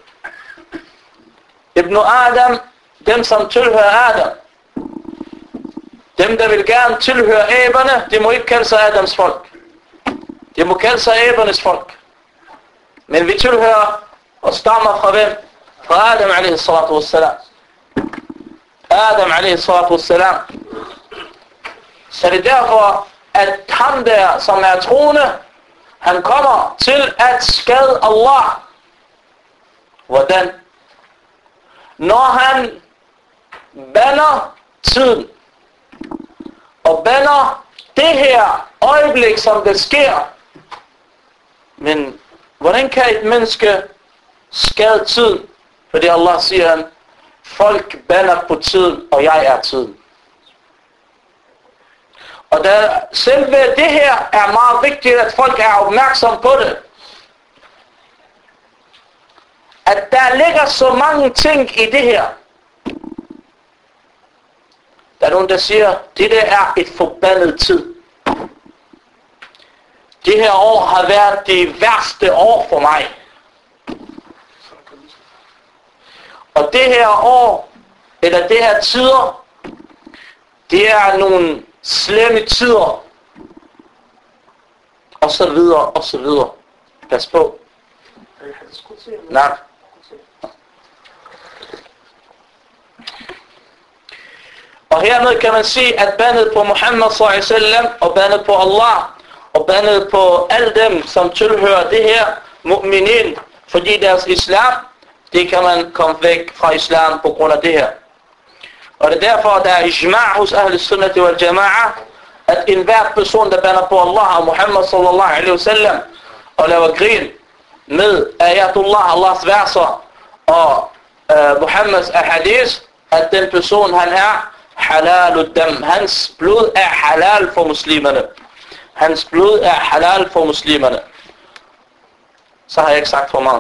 Ibn Adam, dem som tilhører Adam, dem der vil gerne tilhøre æberne, de må ikke kalde sig Adams folk. De må kalde sig æbernes folk. Men vi tilhører og stammer fra hvem? Fra Adam alaihi salatu wassalam. Adam alaihi salatu wassalam. Så det er derfor, at ham der, som er troende, han kommer til at skade Allah. Hvordan? Når han bander tiden, og bander det her øjeblik, som det sker. Men hvordan kan et menneske skade tiden? Fordi Allah siger, folk bander på tiden, og jeg er tiden. Og der, selve det her er meget vigtigt, at folk er opmærksom på det. At der ligger så mange ting i det her. Der er nogen, der siger, det der er et forbandet tid. Det her år har været det værste år for mig. Og det her år, eller det her tider, det er nogle slemme tider. Og så videre, og så videre. Pas på. Nej. Og hermed kan man sige, at bandet på Muhammad sallallahu alaihi wasallam, og bandet på Allah, og bandet på alle dem, som tilhører det her, mu'minin, fordi deres islam, det kan man komme væk fra islam på grund af det her. Og det er derfor, der er ijma' hos Ahl Sunnati wal Jama'a, at enhver person, der bander på Allah og Muhammad sallallahu alaihi wasallam, og laver grin med ayatullah, Allahs verser, og uh, Muhammads ahadith, at den person, han er halal dam. Hans blod er halal for muslimerne. Hans blod er halal for muslimerne. Så har jeg ikke sagt for meget.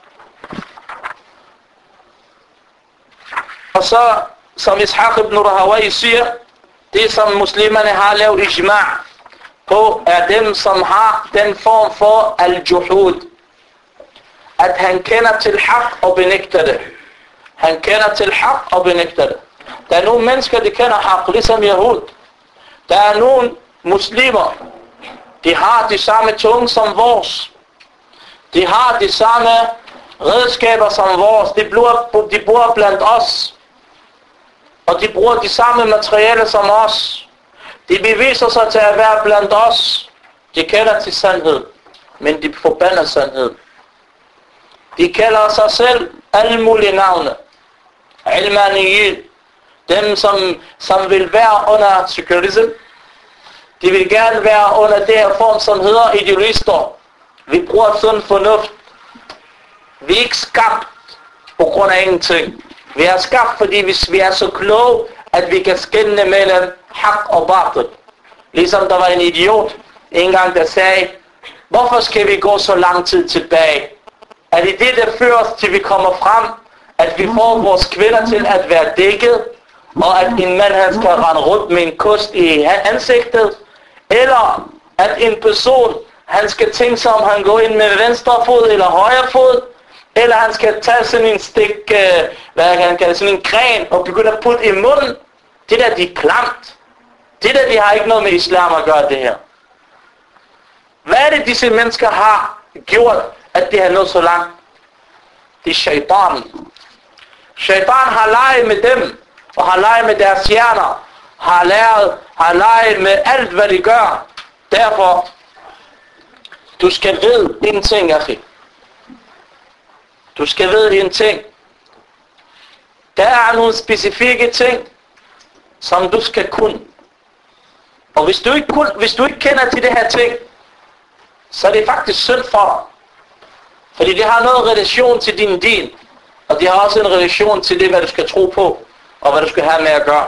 Og så, som Ishaq ibn Rahawai siger, det som muslimerne har lavet ijma' på, er dem, som har den form for al-juhud. At han kender til haq og benægter det. Han kender til haq og benægter det. Der er nogle mennesker, der kender haq, ligesom Yahud. Der er nogle muslimer, de har de samme tunge som vores. De har de samme redskaber som vores. De bor, de bor blandt os. Og de bruger de samme materialer som os. De beviser sig til at være blandt os. De kender til sandhed, men de forbander sandhed. De kalder sig selv alle mulige navne. Ilmaniyin. Dem, som, som vil være under secularism. De vil gerne være under det her form, som hedder idealister. Vi bruger sund fornuft. Vi er ikke skabt på grund af ingenting. Vi er skabt, fordi hvis vi er så kloge, at vi kan skelne mellem haq og batil. Ligesom der var en idiot en gang, der sagde, hvorfor skal vi gå så lang tid tilbage? Er det det, der fører os til vi kommer frem, at vi får vores kvinder til at være dækket, og at en mand han skal rende rundt med en kost i ansigtet? Eller at en person han skal tænke sig, om han går ind med venstre fod eller højre fod, eller han skal tage sådan en stik, øh, hvad kan han kalde, sådan en gren, og begynde at putte i munden. Det der, de er klamt. Det der, de har ikke noget med islam at gøre, det her. Hvad er det, disse mennesker har gjort, at de har nået så langt? Det er shaitan. Shaitan har leget med dem, og har leget med deres hjerner, har læret, har leget med alt, hvad de gør. Derfor, du skal vide en ting, Akhi. Du skal vide en ting. Der er nogle specifikke ting, som du skal kunne. Og hvis du ikke, kun, hvis du ikke kender til det her ting, så er det faktisk synd for dig. Fordi det har noget relation til din din. Og det har også en relation til det, hvad du skal tro på, og hvad du skal have med at gøre.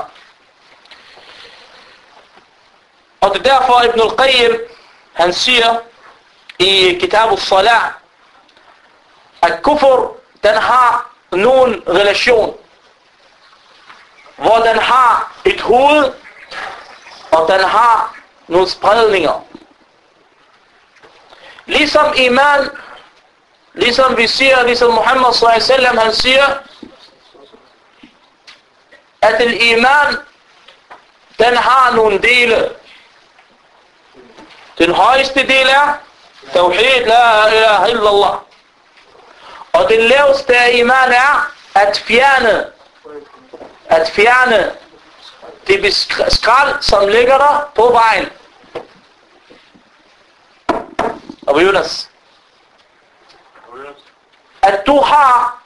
Og det er derfor Ibn al-Qayyim, han siger i Kitab al-Salah, at kufr, den har nogen relation, hvor den har et hoved, og den har nogle spredninger. Ligesom iman, ligesom vi siger, ligesom Muhammad sallallahu alaihi wasallam, han siger, at el iman, den har nogle dele. Den højeste del er tawhid, la ilaha illallah. Og den laveste af iman er at fjerne, at fjerne det skrald, som ligger der på vejen. Abu Yunus, at du har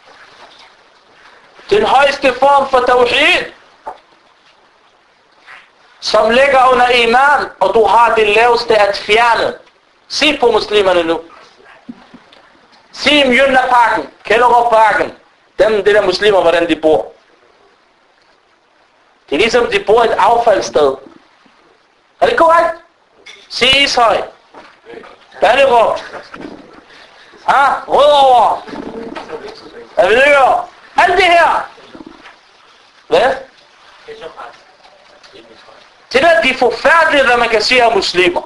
den højeste form for tawhid, som ligger under iman, og du har det laveste at fjerne. Se på muslimerne nu. Se i Mjølnerparken, Kælderupparken, dem, det der muslimer, hvordan de bor. Det er ligesom, de bor et affaldssted. Er det korrekt? Se Ishøj, Ballerup, ah, Rødovre, Avedøre, alt det her. Hvad? Det der, de er forfærdelige, hvad man kan sige af muslimer.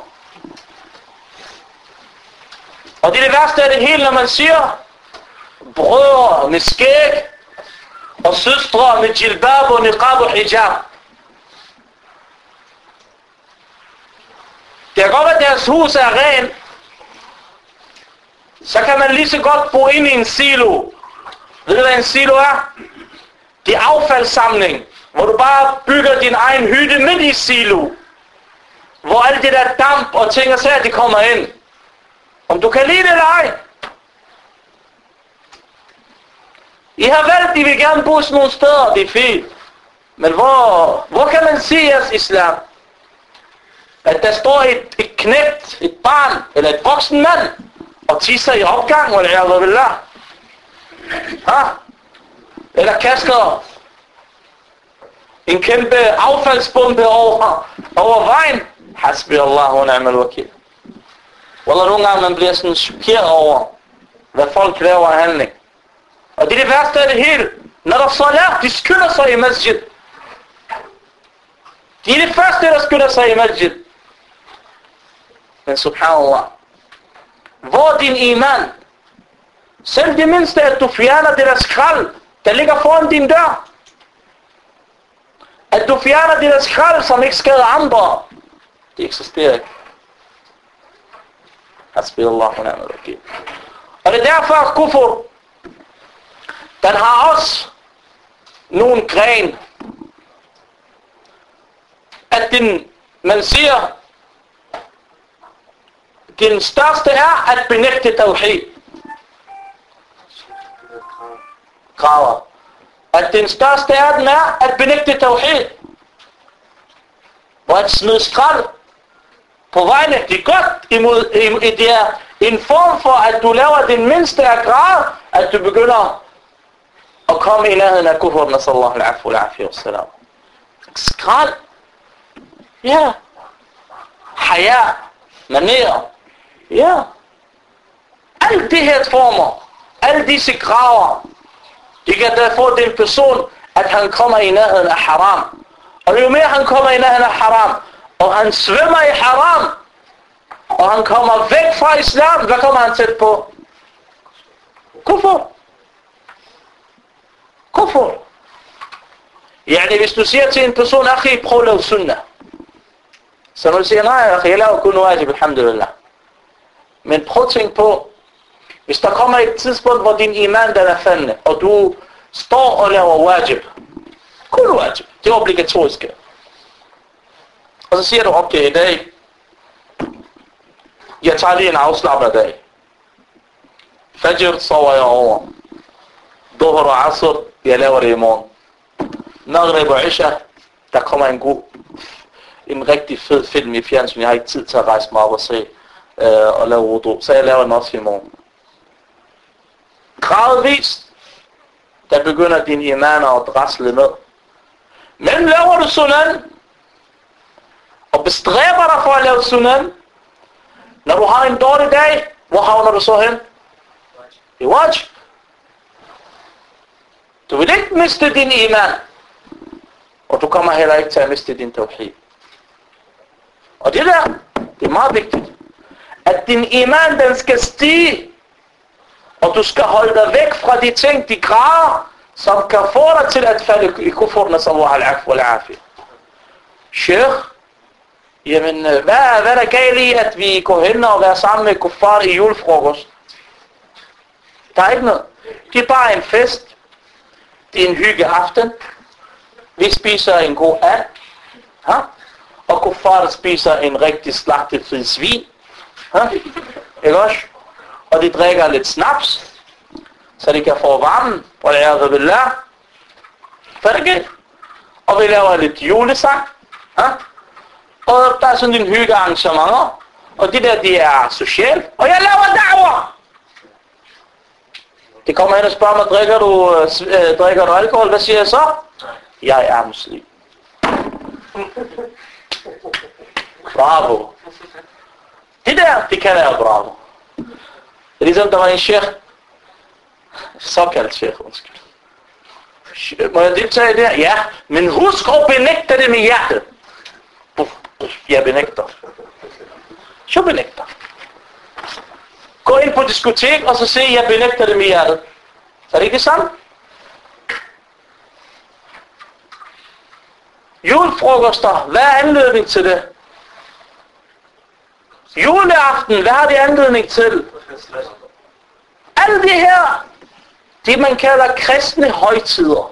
Og det er det værste af det hele, når man siger brødre med skæg og søstre med jilbab og niqab og hijab. Det kan godt være, at deres hus er ren. Så kan man lige så godt bo ind i en silo. Ved du, hvad en silo er? Det er affaldssamling, hvor du bare bygger din egen hytte midt i silo. Hvor alt det der damp og ting og sager, de kommer ind. Om du kan lide det eller ej. I har valgt, de vil gerne bo sådan nogle steder, det er fint. Men hvor, hvor kan man se jeres islam? At der står et, et knægt, et barn, eller et voksen mand, og tisser i opgang, eller hvad vil der? Ha? Eller kaster en kæmpe affaldsbombe over, over vejen. Hasbi Allah wa ni'mal wakil. Wallah, nogle gange man bliver sådan chokeret over, hvad folk laver af handling. Og det er det værste af det hele. Når der så er, de skynder sig i masjid. De er det første, der skynder sig i masjid. Men subhanallah, hvor er din iman? Selv det mindste, at du fjerner det der skrald, der ligger foran din dør. At du fjerner det der skrald, som ikke skader andre. Det eksisterer ikke. Hasbi Allah wa ni'mal wakil. Og det er derfor, at kufur, den har også nogle gren. At den, man siger, den største er at benægte tawhid. Kraver. At den største er, den er at benægte tawhid. Og at smide skrald på vegne, det er godt imod, det er en form for, at du laver den mindste af grad, at du begynder at komme i nærheden af kufur, nasallahu al-afu al-afi wassalam. Skrald. Ja. Haya. Maner. Ja. Alle de her former, alle disse graver, de kan da få den person, at han kommer i nærheden af haram. Og jo mere han kommer i nærheden af haram, og han svømmer i haram, og han kommer væk fra islam, hvad kommer han tæt på? Kufur. Kufur. Yani hvis du siger til en person, akhi, prøv at lave sunnah. Så når du siger, nej, akhi, jeg laver kun wajib, alhamdulillah. Men prøv at tænke på, hvis der kommer et tidspunkt, hvor din iman den er faldende, og du står og laver wajib. Kun wajib. Det er obligatoriske. Og så siger du, okay, i dag, jeg tager lige en afslappet dag. Fajr sover jeg over. Dhuhr og Asr, jeg laver det i morgen. Maghrib og Isha, der kommer en god, en rigtig fed film i fjernsyn. Jeg har ikke tid til at rejse mig op og se øh, og lave wudu. Så jeg laver den også i morgen. Gradvist, der begynder din imaner at drasle ned. Men laver du sunan, og bestræber dig for at lave sunan, når du har en dårlig dag, hvor havner du så hen? I wajib. Du vil ikke miste din iman, og du kommer heller ikke til at miste din tawhid. Og det der, det er meget vigtigt, at din iman, den skal stige, og du skal holde dig væk fra de ting, de grader, som kan få dig til at falde i kufur, nasallahu al-afu al-afi. Sheikh, jamen, hvad, hvad er der galt i, at vi går hen og være sammen med kuffar i julefrokost? Der er ikke noget. Det er bare en fest. Det er en hyggeaften. Vi spiser en god and. Ha? Og kuffar spiser en rigtig slagtet fed svin. Ha? Ikke også? Og de drikker lidt snaps, så de kan få varmen. Og det er billah. Færdig. Og vi laver lidt julesang. Ha? Og der er sådan en hyggearrangementer. Og det der, det er socialt. Og jeg laver da'wah. Det kommer hen og spørger mig, drikker du, øh, drikker du alkohol? Hvad siger jeg så? Jeg er muslim. Bravo. Det der, det kalder jeg bravo. Det er ligesom, der var en sheikh. Såkaldt sheikh, undskyld. Må jeg deltage i det her? Ja, men husk at benægte det med hjertet. Jeg benægter. Så benægter. Gå ind på diskotek, og så se, jeg benægter det med hjertet. Så er det ikke det samme? Julefrokoster, hvad er anledning til det? Juleaften, hvad har det anledning til? Alle de her, det man kalder kristne højtider.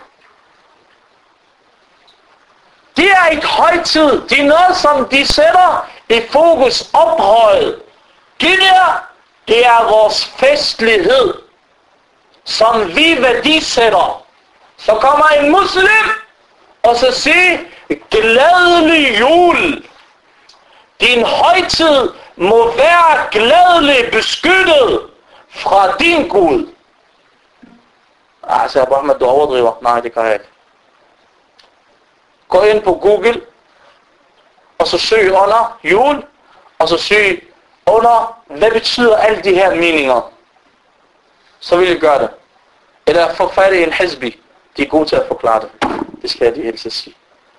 Det er et højtid. Det er noget, som de sætter i fokus ophøjet. Det der, det er vores festlighed, som vi værdisætter. Så kommer en muslim, og så siger, glædelig jul. Din højtid må være glædelig beskyttet fra din Gud. Altså, jeg bare med, du overdriver. Nej, det kan jeg ikke. Gå ind på Google, og så søg under jul, og så søg under, hvad betyder alle de her meninger? Så vil jeg gøre det. Eller få fat i en hizbi. De er gode til at forklare det. Det skal jeg de helst sige.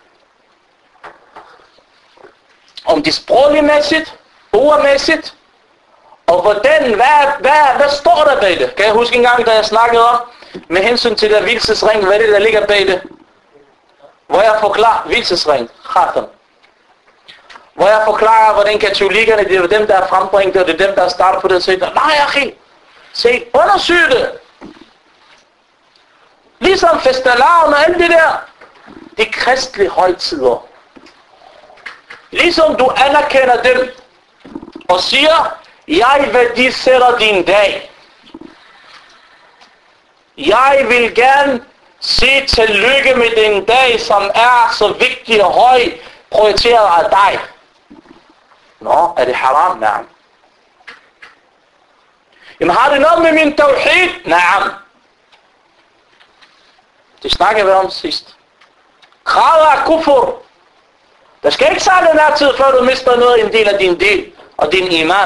Om det sprogligmæssigt, ordmæssigt, og hvordan, hvad, hvad, hvad står der bag det? Kan jeg huske en gang, da jeg snakkede om, med hensyn til der hvilesesring, hvad er det, der ligger bag det? Hvor jeg forklarer, hvilesesring, khatam. Hvor jeg forklarer, hvordan katolikkerne, det er dem, der er frembringet, og det er dem, der er startet på det, og siger, nej, akhi, se, undersøg det. Ligesom festalaven og alt det der, det er kristlige højtider. Ligesom du anerkender dem, og siger, jeg værdisætter din dag. Jeg vil gerne se tillykke med den dag, som er så vigtig og høj, prioriteret af dig. Nå, er det haram? Nej. Jamen har det noget med min tawhid? Nej. Det snakker vi om sidst. Kravet er kufur. Der skal ikke særlig nær tid, før du mister noget en del af din del og din iman.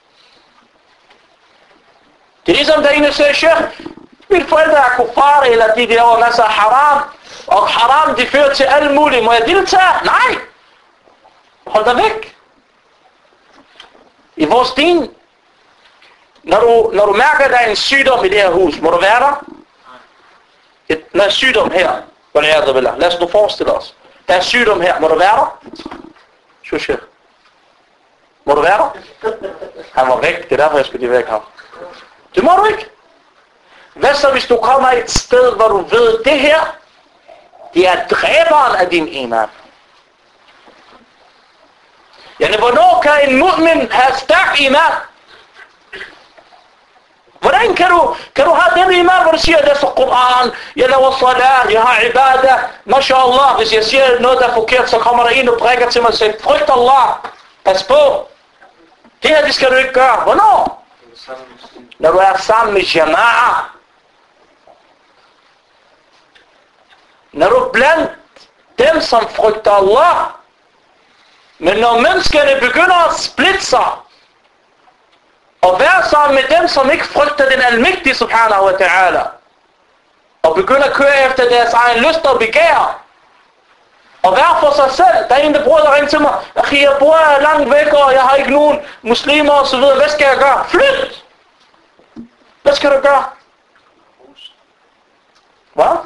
Det er ligesom der ene siger, Sheikh, mine forældre er kuffar, eller de laver masser af haram, og haram de fører til alt muligt. Må jeg deltage? Nej! Hold dig væk. I vores din, når du, når du mærker, at der er en sygdom i det her hus, må du være der? Et, der er sygdom her. Lad os nu forestille os. Der er sygdom her. Må du være der? Shushe. Må du være der? Han var væk. Det er derfor, jeg skulle lige væk ham. Det må du ikke. Hvad så, hvis du kommer et sted, hvor du ved, det her, det er dræberen af din iman. Yani, hvornår kan en mu'min have stærk iman? Hvordan kan du, kan du have den iman, hvor du siger, jeg læser Koran, jeg laver salat, jeg har ibadah, mashallah, hvis jeg siger noget, der er forkert, så kommer der en og prikker til mig og siger, frygt Allah, pas på. Det her, det skal du ikke gøre. Hvornår? Når du er sammen med jama'a. Når du er blandt dem, som frygter Allah. Men når menneskerne begynder at splitte sig, og være sammen med dem, som ikke frygter den almægtige subhanahu wa ta'ala, og begynder at køre efter deres egen lyst og begær, og være for sig selv. Der er en, der bruger at ringe til mig, jeg bor langt væk, og jeg har ikke nogen muslimer og så videre. Hvad skal jeg gøre? Flyt! Hvad skal du gøre? Hvad?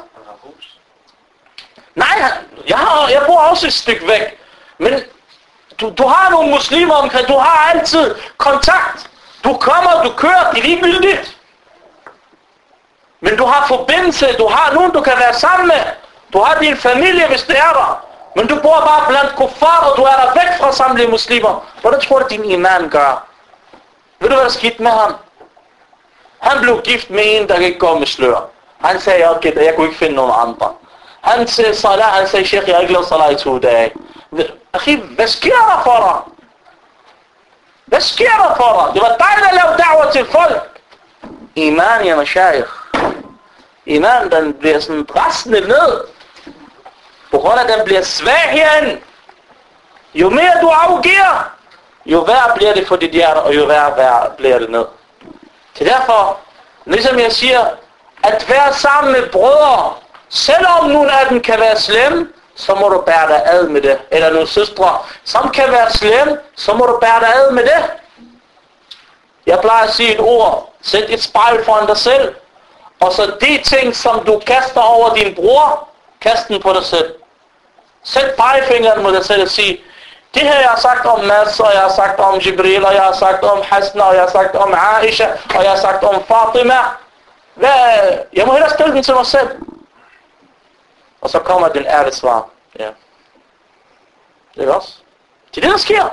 Nej, jeg, har, jeg bor også et stykke væk. Men du, du har nogle muslimer omkring, du har altid kontakt. Du kommer, du kører, det er ligegyldigt. Men du har forbindelse, du har nogen, du kan være sammen med. Du har din familie, hvis det er der. Men du bor bare blandt kuffar, og du er der væk fra samtlige muslimer. Hvordan tror du, din iman gør? Ved du, hvad der skete med ham? Han blev gift med en, der ikke går med slør. Han sagde, okay, jeg kunne ikke finde nogen andre. Han sagde, salat, han sagde, Sheikh, jeg har ikke lavet salat i to dage. Akhi, hvad sker der for dig? Hvad sker der for dig? Det var dig, der lavede da'wah til folk. Iman, ja, mashaykh. Iman, den bliver sådan drastende ned. På grund af, at den bliver svag herinde. Jo mere du afgiver, jo værre bliver det for dit hjerte, og jo værre, værre bliver det ned. Til derfor, ligesom jeg siger, at være sammen med brødre, selvom nogle af dem kan være slemme, så må du bære dig ad med det. Eller nogle søstre, som kan være slemme, så må du bære dig ad med det. Jeg plejer at sige et ord. Sæt et spejl foran dig selv. Og så de ting, som du kaster over din bror, kast den på dig selv. Sæt pegefingeren mod dig selv og sig, det her jeg har sagt om Mads, og jeg har sagt om Jibril, og jeg har sagt om Hasna, og jeg har sagt om Aisha, og jeg har sagt om Fatima. Hvad? Jeg må hellere stille den til mig selv. Og så kommer den ærlige svar. Ja. Det er også. Det er det, der sker.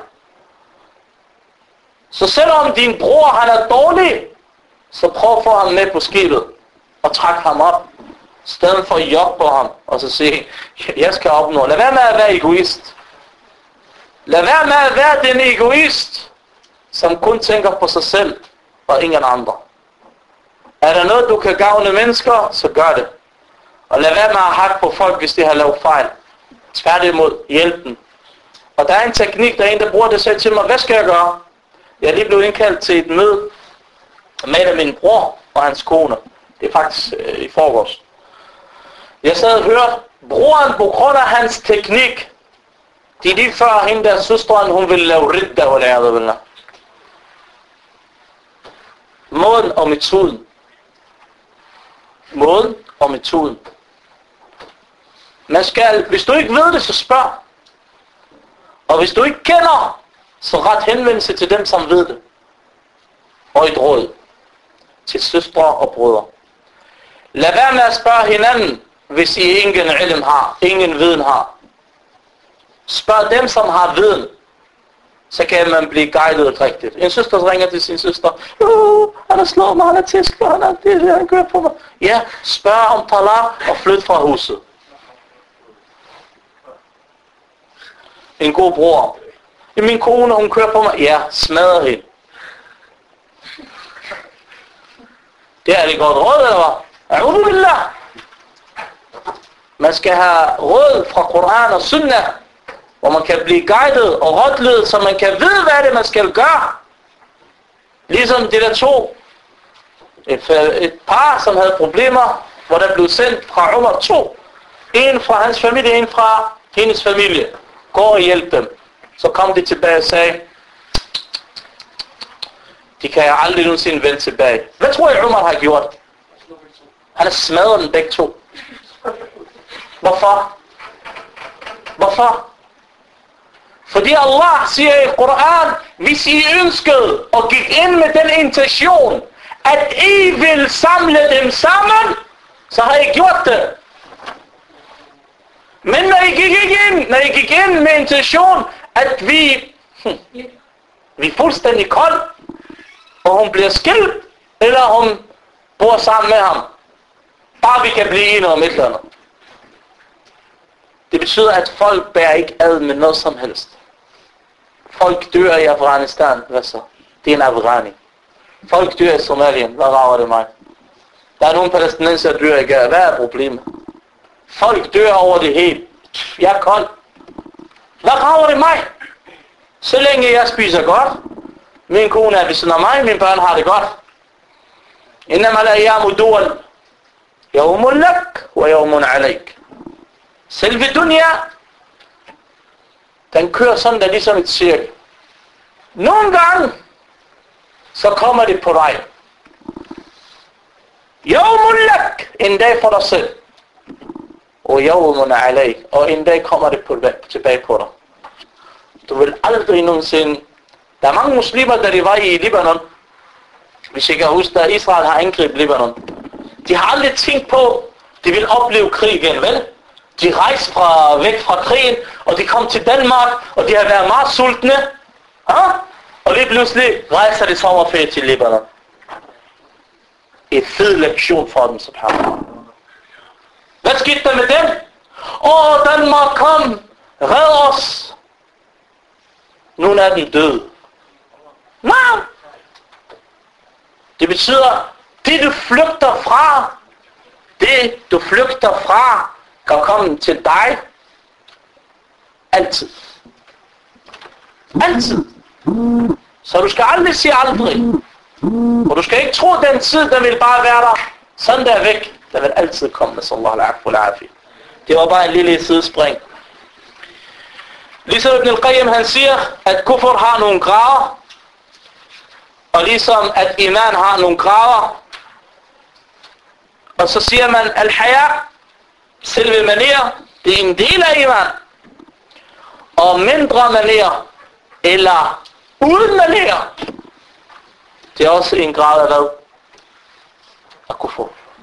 Så selvom din bror, han er dårlig, så prøv at få ham med på skibet, og træk ham op, i stedet for at jobbe på ham, og så sige, jeg skal opnå. Lad være med at være egoist. Lad være med at være den egoist, som kun tænker på sig selv, og ingen andre. Er der noget, du kan gavne mennesker, så gør det. Og lad være med at hakke på folk, hvis de har lavet fejl. Tværtimod, hjælp dem. Og der er en teknik, der er en, der bruger det, sagde til mig, hvad skal jeg gøre? Jeg er lige blevet indkaldt til et møde med min bror og hans kone. Det er faktisk øh, i forgårs. Jeg sad og hørte, broren på grund af hans teknik, de lige før hende der søsteren, hun ville lave ridda, og lærte vel. Måden og metoden. Måden og metoden. Man skal, hvis du ikke ved det, så spørg. Og hvis du ikke kender, så ret henvendelse til dem, som ved det. Og et råd. Til søstre og brødre. Lad være med at spørge hinanden, hvis I ingen ilm har, ingen viden har. Spørg dem, som har viden. Så kan man blive guidet rigtigt. En søster ringer til sin søster. Uh, han har slået mig, han har tæsket, han har det, han kører på mig. Ja, spørg om talaq og flyt fra huset. En god bror. Min kone, hun kører på mig. Ja, smadrer hende. Det er det godt råd, eller hvad? A'udhu billah. Man skal have råd fra Koran og Sunnah, hvor man kan blive guidet og rådledet, så man kan vide, hvad det man skal gøre. Ligesom de der to, et, et par, som havde problemer, hvor der blev sendt fra Umar to. En fra hans familie, en fra hendes familie. Gå og hjælp dem. Så kom de tilbage og sagde, de kan jeg aldrig nogensinde vende tilbage. Hvad tror I Umar har gjort? Han har smadret dem begge to. Hvorfor? Hvorfor? Fordi Allah siger i Koran, hvis I ønskede og gik ind med den intention, at I vil samle dem sammen, så har I gjort det. Men når I gik ind, når I gik ind med intention, at vi, hm, vi er fuldstændig kold, og hun bliver skilt, eller hun bor sammen med ham, bare vi kan blive enige om et eller andet. Det betyder, at folk bærer ikke ad med noget som helst. Folk dør i Afghanistan, hvad så? Det er en afghani. Folk dør i Somalien, hvad rager det mig? Der er nogle palæstinenser, der dør i Gaza. Hvad er problemet? Folk dør over det hele. Jeg er kold. Hvad rager det mig? Så længe jeg spiser godt, min kone er ved siden af mig, mine børn har det godt. Innama al-ayyamu duwal. Yawmun lak, wa yawmun alayk. Selve dunya, den kører sådan der ligesom et cirkel. Nogle gange, så kommer det på dig. Yawmun lak, en dag for dig selv. Og yawmun alayk, og en dag kommer det på, tilbage på dig. Du vil aldrig nogensinde. Der er mange muslimer, der de var i Libanon. Hvis jeg kan huske, at Israel har angrebet Libanon. De har aldrig tænkt på, de vil opleve krig igen, vel? De rejste fra, væk fra krigen, og de kom til Danmark, og de har været meget sultne. Ja? Og lige pludselig rejser de sommerferie til Libanon. Et fed lektion for dem, subhanallah. Hvad skete der med dem? Åh, Danmark kom, red os. Nogle af dem døde. Nej! Det betyder, det du flygter fra, det du flygter fra, kan komme til dig. Altid. Altid. Så du skal aldrig sige aldrig. Og du skal ikke tro, den tid, der vil bare være der. Sådan der væk. Der vil altid komme, sallallahu alaihi. Det var bare en lille sidespring. Ligesom Ibn al-Qayyim, han siger, at kufr har nogle grader. Og ligesom at iman har nogle grader. Og så siger man, al-haya, selve manér, det er en del af iman. Og mindre manér, eller uden manér, det er også en grad af hvad? Af kufr.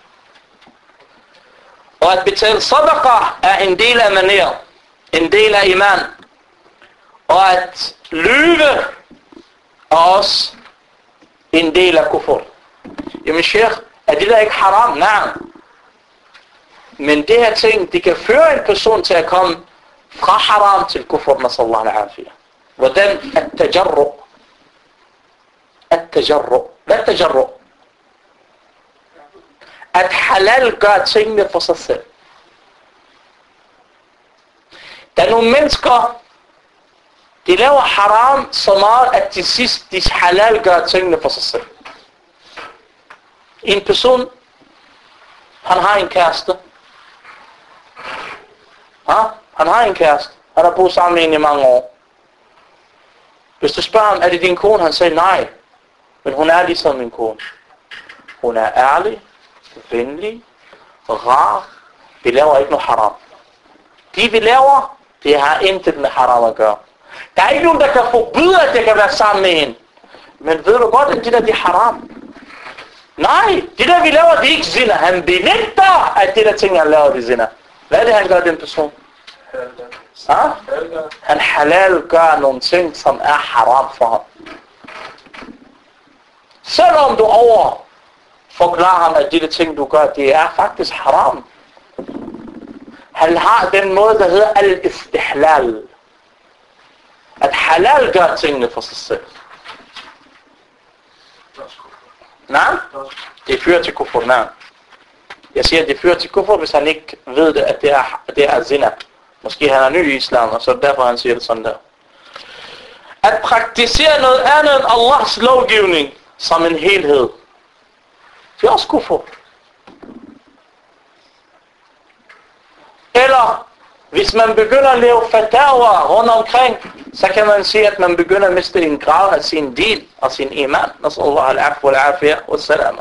Og at betale sadaqa er en del af manér, en del af iman. Og at lyve er også en del af kufr. Jamen sheikh, er det der ikke haram? Nej. Men det her ting, det kan føre en person til at komme fra haram til kufr, nasallahu alaihi. Hvordan? At-tajarru. At-tajarru. Hvad er tajarru? At halal gør tingene for sig selv. Der er nogle mennesker, De laver haram så meget, at til sidst de halal gør tingene for sig selv. En person, han har en kæreste. Ja, han har en kæreste. Han har boet sammen med en i mange år. Hvis du spørger ham, er det din kone? Han siger nej. Men hun er ligesom min kone. Hun er ærlig, venlig, rar. Vi laver ikke noget haram. De vi laver, det har intet med haram at gøre. Der er ikke nogen, der kan forbyde, at det kan være sammen med hende. Men ved du godt, at det der, det er haram? Nej, det der vi laver, det er ikke zina. Han benægter, at det der ting, han laver, det er zina. Hvad er det, han gør, den person? Ja? Han halal gør nogle ting, som er haram for ham. Selvom du over forklarer ham, at de ting, du gør, det er faktisk haram. Han har den måde, der hedder al-istihlal. At halal gør tingene for sig selv. Nej? Det fører til kufur, nej. Jeg siger, at det fører til kufur, hvis han ikke ved det, at det er, at det er zina. Måske han er ny i islam, og så derfor han siger det sådan der. At praktisere noget andet end Allahs lovgivning som en helhed. Det er også kufur. Eller hvis man begynder at lave fatawa rundt omkring, så kan man sige, at man begynder at miste en grad af sin din og sin iman. Nasallahu al-afwa al-afiyah wa salama.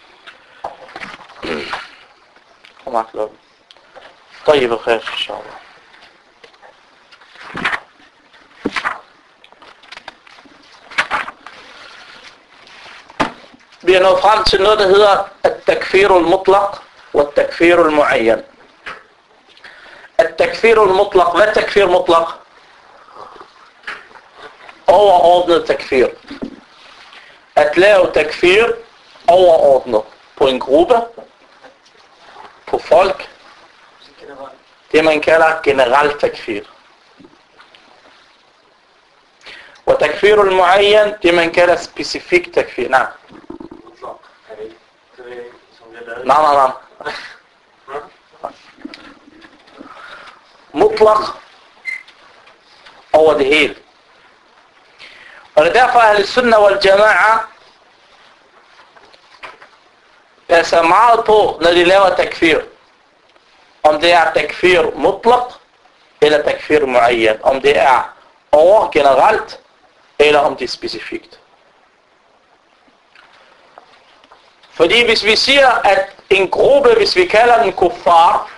ومعك لو طيب الخير إن شاء الله. Vi er nået frem til noget, der hedder at-takfir al-mutlaq og at-takfir al-muayyan. At-takfir al-mutlaq, hvad er takfir mutlaq? Overordnet takfir. At lave takfir overordnet på en gruppe, på folk, det man kalder generelt takfir. Og takfir al-muayyan, det man kalder specifik takfir. Nej. Nej, nej, nej. Mutlaq over det hele. Og det er derfor, at al-sunnah wal-jama'a passer meget på, når de laver takfir. Om det er takfir mutlaq eller takfir muayyan. Om det er over generelt eller om det er specifikt. Fordi hvis vi siger, at en gruppe, hvis vi kalder den kuffar,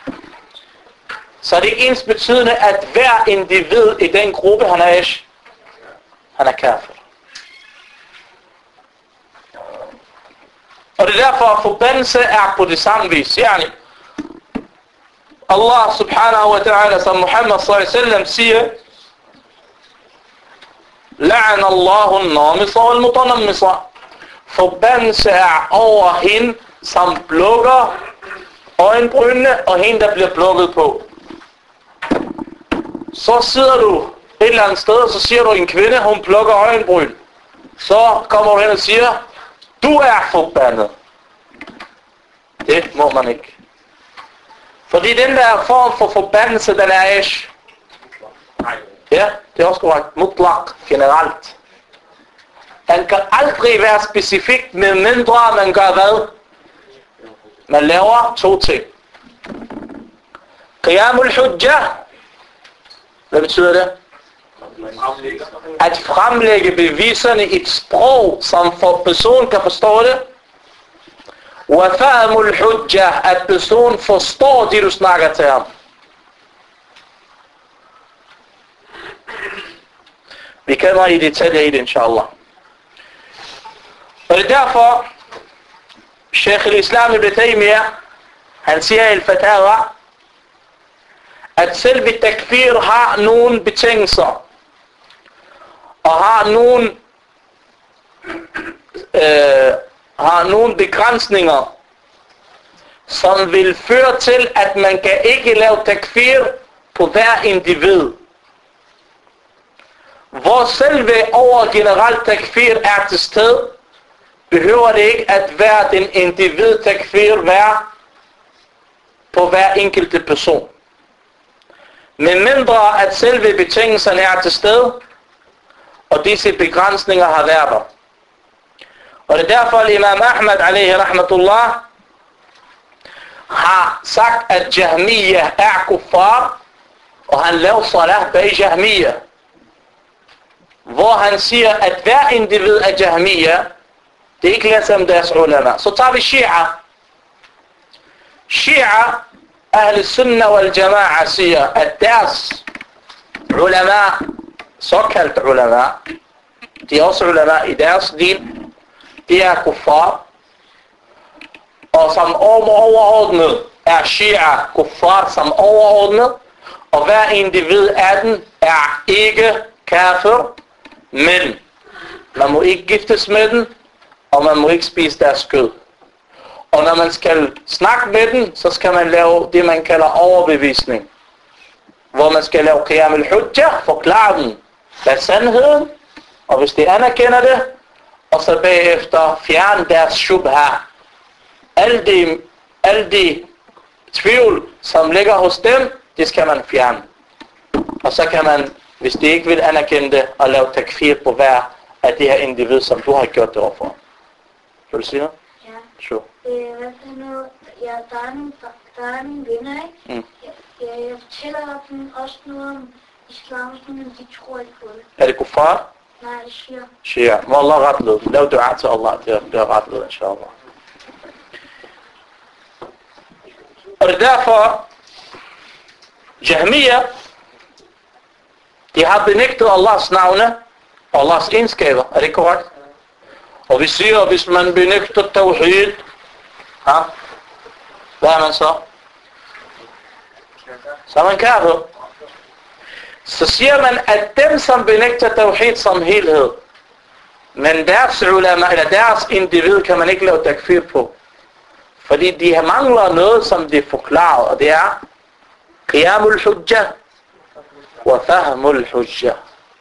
så er det ens betydende, at hver individ i den gruppe, han er ish, han er kafir. Og det er derfor, at forbandelse er på det samme vis. Yani, Allah subhanahu wa ta'ala, som Muhammad sallallahu alaihi wasallam siger, La'an Allahu an-namisa wal-mutanammisa. Forbandelse er over hende, som plukker øjenbrynene, og hende, der bliver plukket på. Så sidder du et eller andet sted, og så siger du en kvinde, hun plukker øjenbryn. Så kommer du hen og siger, du er forbandet. Det må man ikke. Fordi den der form for forbandelse, den er ish. Ja, det er også korrekt. Mutlaq, generelt. Den kan aldrig være specifikt, med mindre man gør hvad? Man laver to ting. Qiyamul hujjah. Hvad betyder det? At fremlægge beviserne i et sprog, som for personen kan forstå det. Wa fahmul hujjah, at personen forstår det, du snakker til ham. Vi kommer i detaljer i det, inshallah. Og det er derfor, Sheikh al-Islam ibn Taymiyyah, han siger i al-Fatawa, at selve takfir har nogle betingelser, og har nogle, øh, har nogle begrænsninger, som vil føre til, at man kan ikke lave takfir på hver individ. Hvor selve over generelt takfir er til sted, behøver det ikke at hver den individ takfir være på hver enkelte person. med mindre at selve betingelserne er til stede, og disse begrænsninger har været der. Og det er derfor, at Imam Ahmad, alaihi rahmatullah, har sagt, at Jahmiyyah er kuffar, og han laver salah bag Jahmiyyah, hvor han siger, at hver individ af Jahmiyyah, det er ikke ligesom deres ulama. Så tager vi Shia. Shia, Ahl Sunnah wal Jama'a, siger, at deres ulama, såkaldt ulama, de er også ulama i deres din, de er kuffar, og som overordnet er Shia kuffar som overordnet, og hver individ af den er ikke kafir, men man må ikke giftes med den, og man må ikke spise deres kød. Og når man skal snakke med den, så skal man lave det, man kalder overbevisning, hvor man skal lave qiyam al-hujjah, forklare den, hvad er sandheden, og hvis de anerkender det, og så bagefter fjerne deres shubha. Alle de, alle de tvivl, som ligger hos dem, det skal man fjerne. Og så kan man, hvis de ikke vil anerkende det, og lave takfir på hver af de her individ, som du har gjort det overfor. Vil du sige noget? Ja. Sure. Øh, hvad for nu? Ja, der er nogle, der er nogle venner, ikke? Mm. Jeg, jeg, jeg fortæller dem også noget om islam, men de tror ikke på det. Er det kuffar? Nej, det siger. Shia. Må Allah ret led. Lav dua til Allah. Det er, det er ret led, inshallah. Og det er derfor, Jahmiyyah, de har benægtet Allahs navne og Allahs egenskaber. Er det korrekt? Og vi siger, hvis man benægter tawhid, ha? Hvad er man så? Så er man kafir. Så siger man, at dem, som benægter tawhid som helhed, men deres ulama, eller deres individ, kan man ikke lave takfir på. Fordi de mangler noget, som de forklarer, og det er qiyamul hujjah wa fahmul hujjah.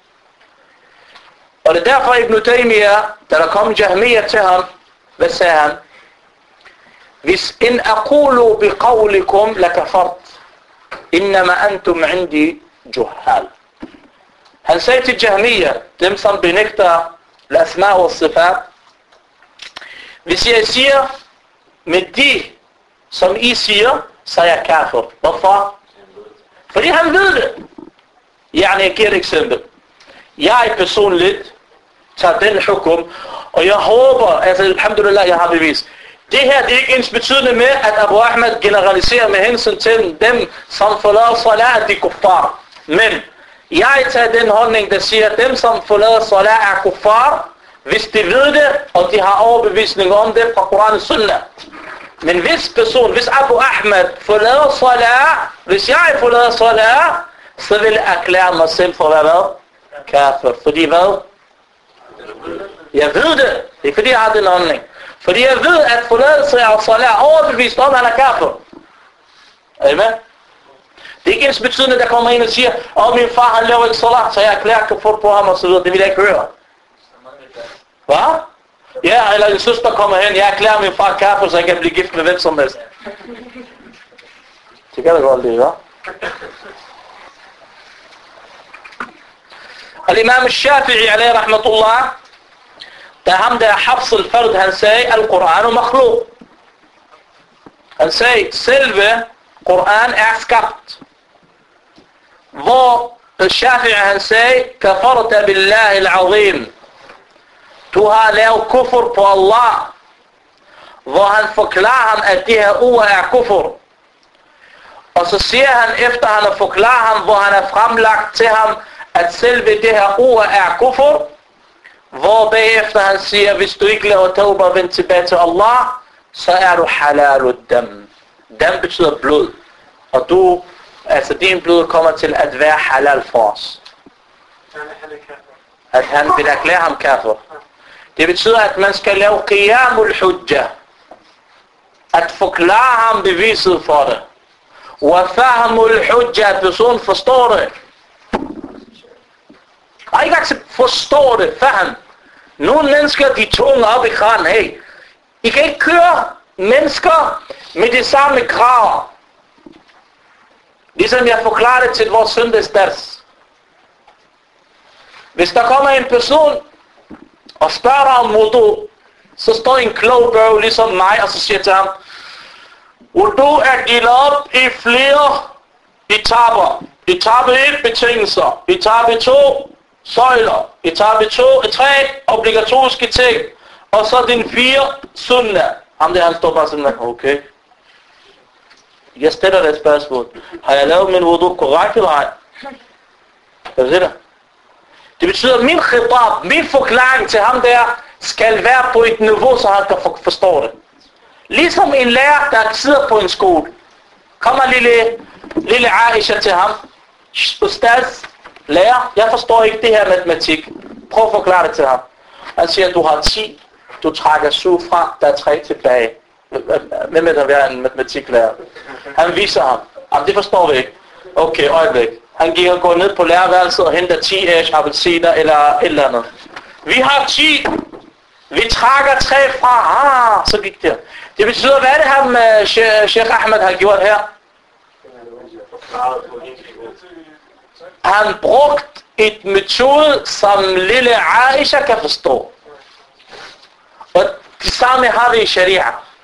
Og det er derfor Ibn Taymiyyah, da der kom Jahmiyyah til ham, hvad sagde han? Hvis in aqulu bi qawlikum lakafart, innama antum indi juhal. Han sagde til Jahmiyyah, dem som benægter al-asma og sifat, hvis jeg siger, med de, som I siger, så er jeg kafir. Hvorfor? Fordi han ved det. Jeg giver et eksempel. Jeg personligt tager den hukum, og jeg håber, altså alhamdulillah, jeg har bevis. Det her, det er ikke ens betydende med, at Abu Ahmed generaliserer med hensyn til dem, som forlader salat, de kuffar. Men jeg tager den holdning, der siger, at dem, som forlader salat, er kuffar, hvis de ved det, og de har overbevisning om det fra Koran og Sunnah. Men hvis person, hvis Abu Ahmed forlader salat, hvis jeg forlader salat, så vil jeg erklære mig selv for at være hvad? Kafir. Fordi hvad? Jeg ved det. Det er fordi jeg har den holdning. Fordi jeg ved, at forladelse af salat er overbevist om, at han er kafir. Er I med? Det er ikke ens betydende, der kommer ind og siger, åh, min far han laver ikke salat, så jeg erklærer kafir på ham og så videre. Det vil jeg ikke høre. Hvad? Ja, eller en søster kommer hen, jeg erklærer min far kafir, så jeg kan blive gift med hvem som helst. Det kan da godt lide, hva'? Al-Imam al-Shafi'i, alayhi rahmatullah, da ham der Hafs al-Fard, han sagde, al-Quran er makhluk. Han sagde, selve Quran er skabt. Hvor al-Shafi'i, han sagde, kafarta billahi al-azim. Du har lavet kufur på Allah. Hvor han forklarer ham, at de her ord er kufur. Og så siger han, efter han har forklaret ham, hvor han har fremlagt til ham, at selve det her ord er kufur, hvor bagefter han siger, hvis du ikke laver tawbah og vend tilbage til Allah, så er du halal dam. Dam betyder blod. Og du, altså din blod kommer til at være halal for os. At han vil erklære ham kafir. Det betyder, at man skal lave qiyamul hujjah. At forklare ham beviset for det. Og fahmul hujjah, at personen forstår det. Og ikke forstår det, fahm. Nogle mennesker, de tunge op i kranen, hey, I kan ikke køre mennesker med de samme krav. Ligesom jeg forklarede til vores søndagsdans. Hvis der kommer en person og spørger dig om wudu, så står en klog bøv ligesom mig, og så siger til ham, wudu er delt op i flere etaper. Etape et, betingelser. Etape to, søjler. Etape to, tre, obligatoriske ting. Og så den fire, sunna. Ham der, han står bare sådan, okay. Jeg stiller dig et spørgsmål. Har jeg lavet min wudu korrekt eller ej? Kan du se det? Det betyder, at min khitab, min forklaring til ham der, skal være på et niveau, så han kan forstå det. Ligesom en lærer, der sidder på en skole. Kommer lille, lille Aisha til ham. Ustaz, lærer, jeg forstår ikke det her matematik. Prøv at forklare det til ham. Han siger, du har ti, du trækker syv fra, der er tre tilbage. Hvem er der være en matematiklærer? Han viser ham. Jamen, det forstår vi ikke. Okay, øjeblik. Han gik og går ned på lærerværelset og henter ti æs, appelsiner eller et eller andet. Vi har ti. Vi trækker tre fra. Ah, så gik det. Det betyder, hvad er det ham, Sheikh Ahmed har gjort her? Han brugt et metode, som lille Aisha kan forstå. Og det samme har vi i sharia.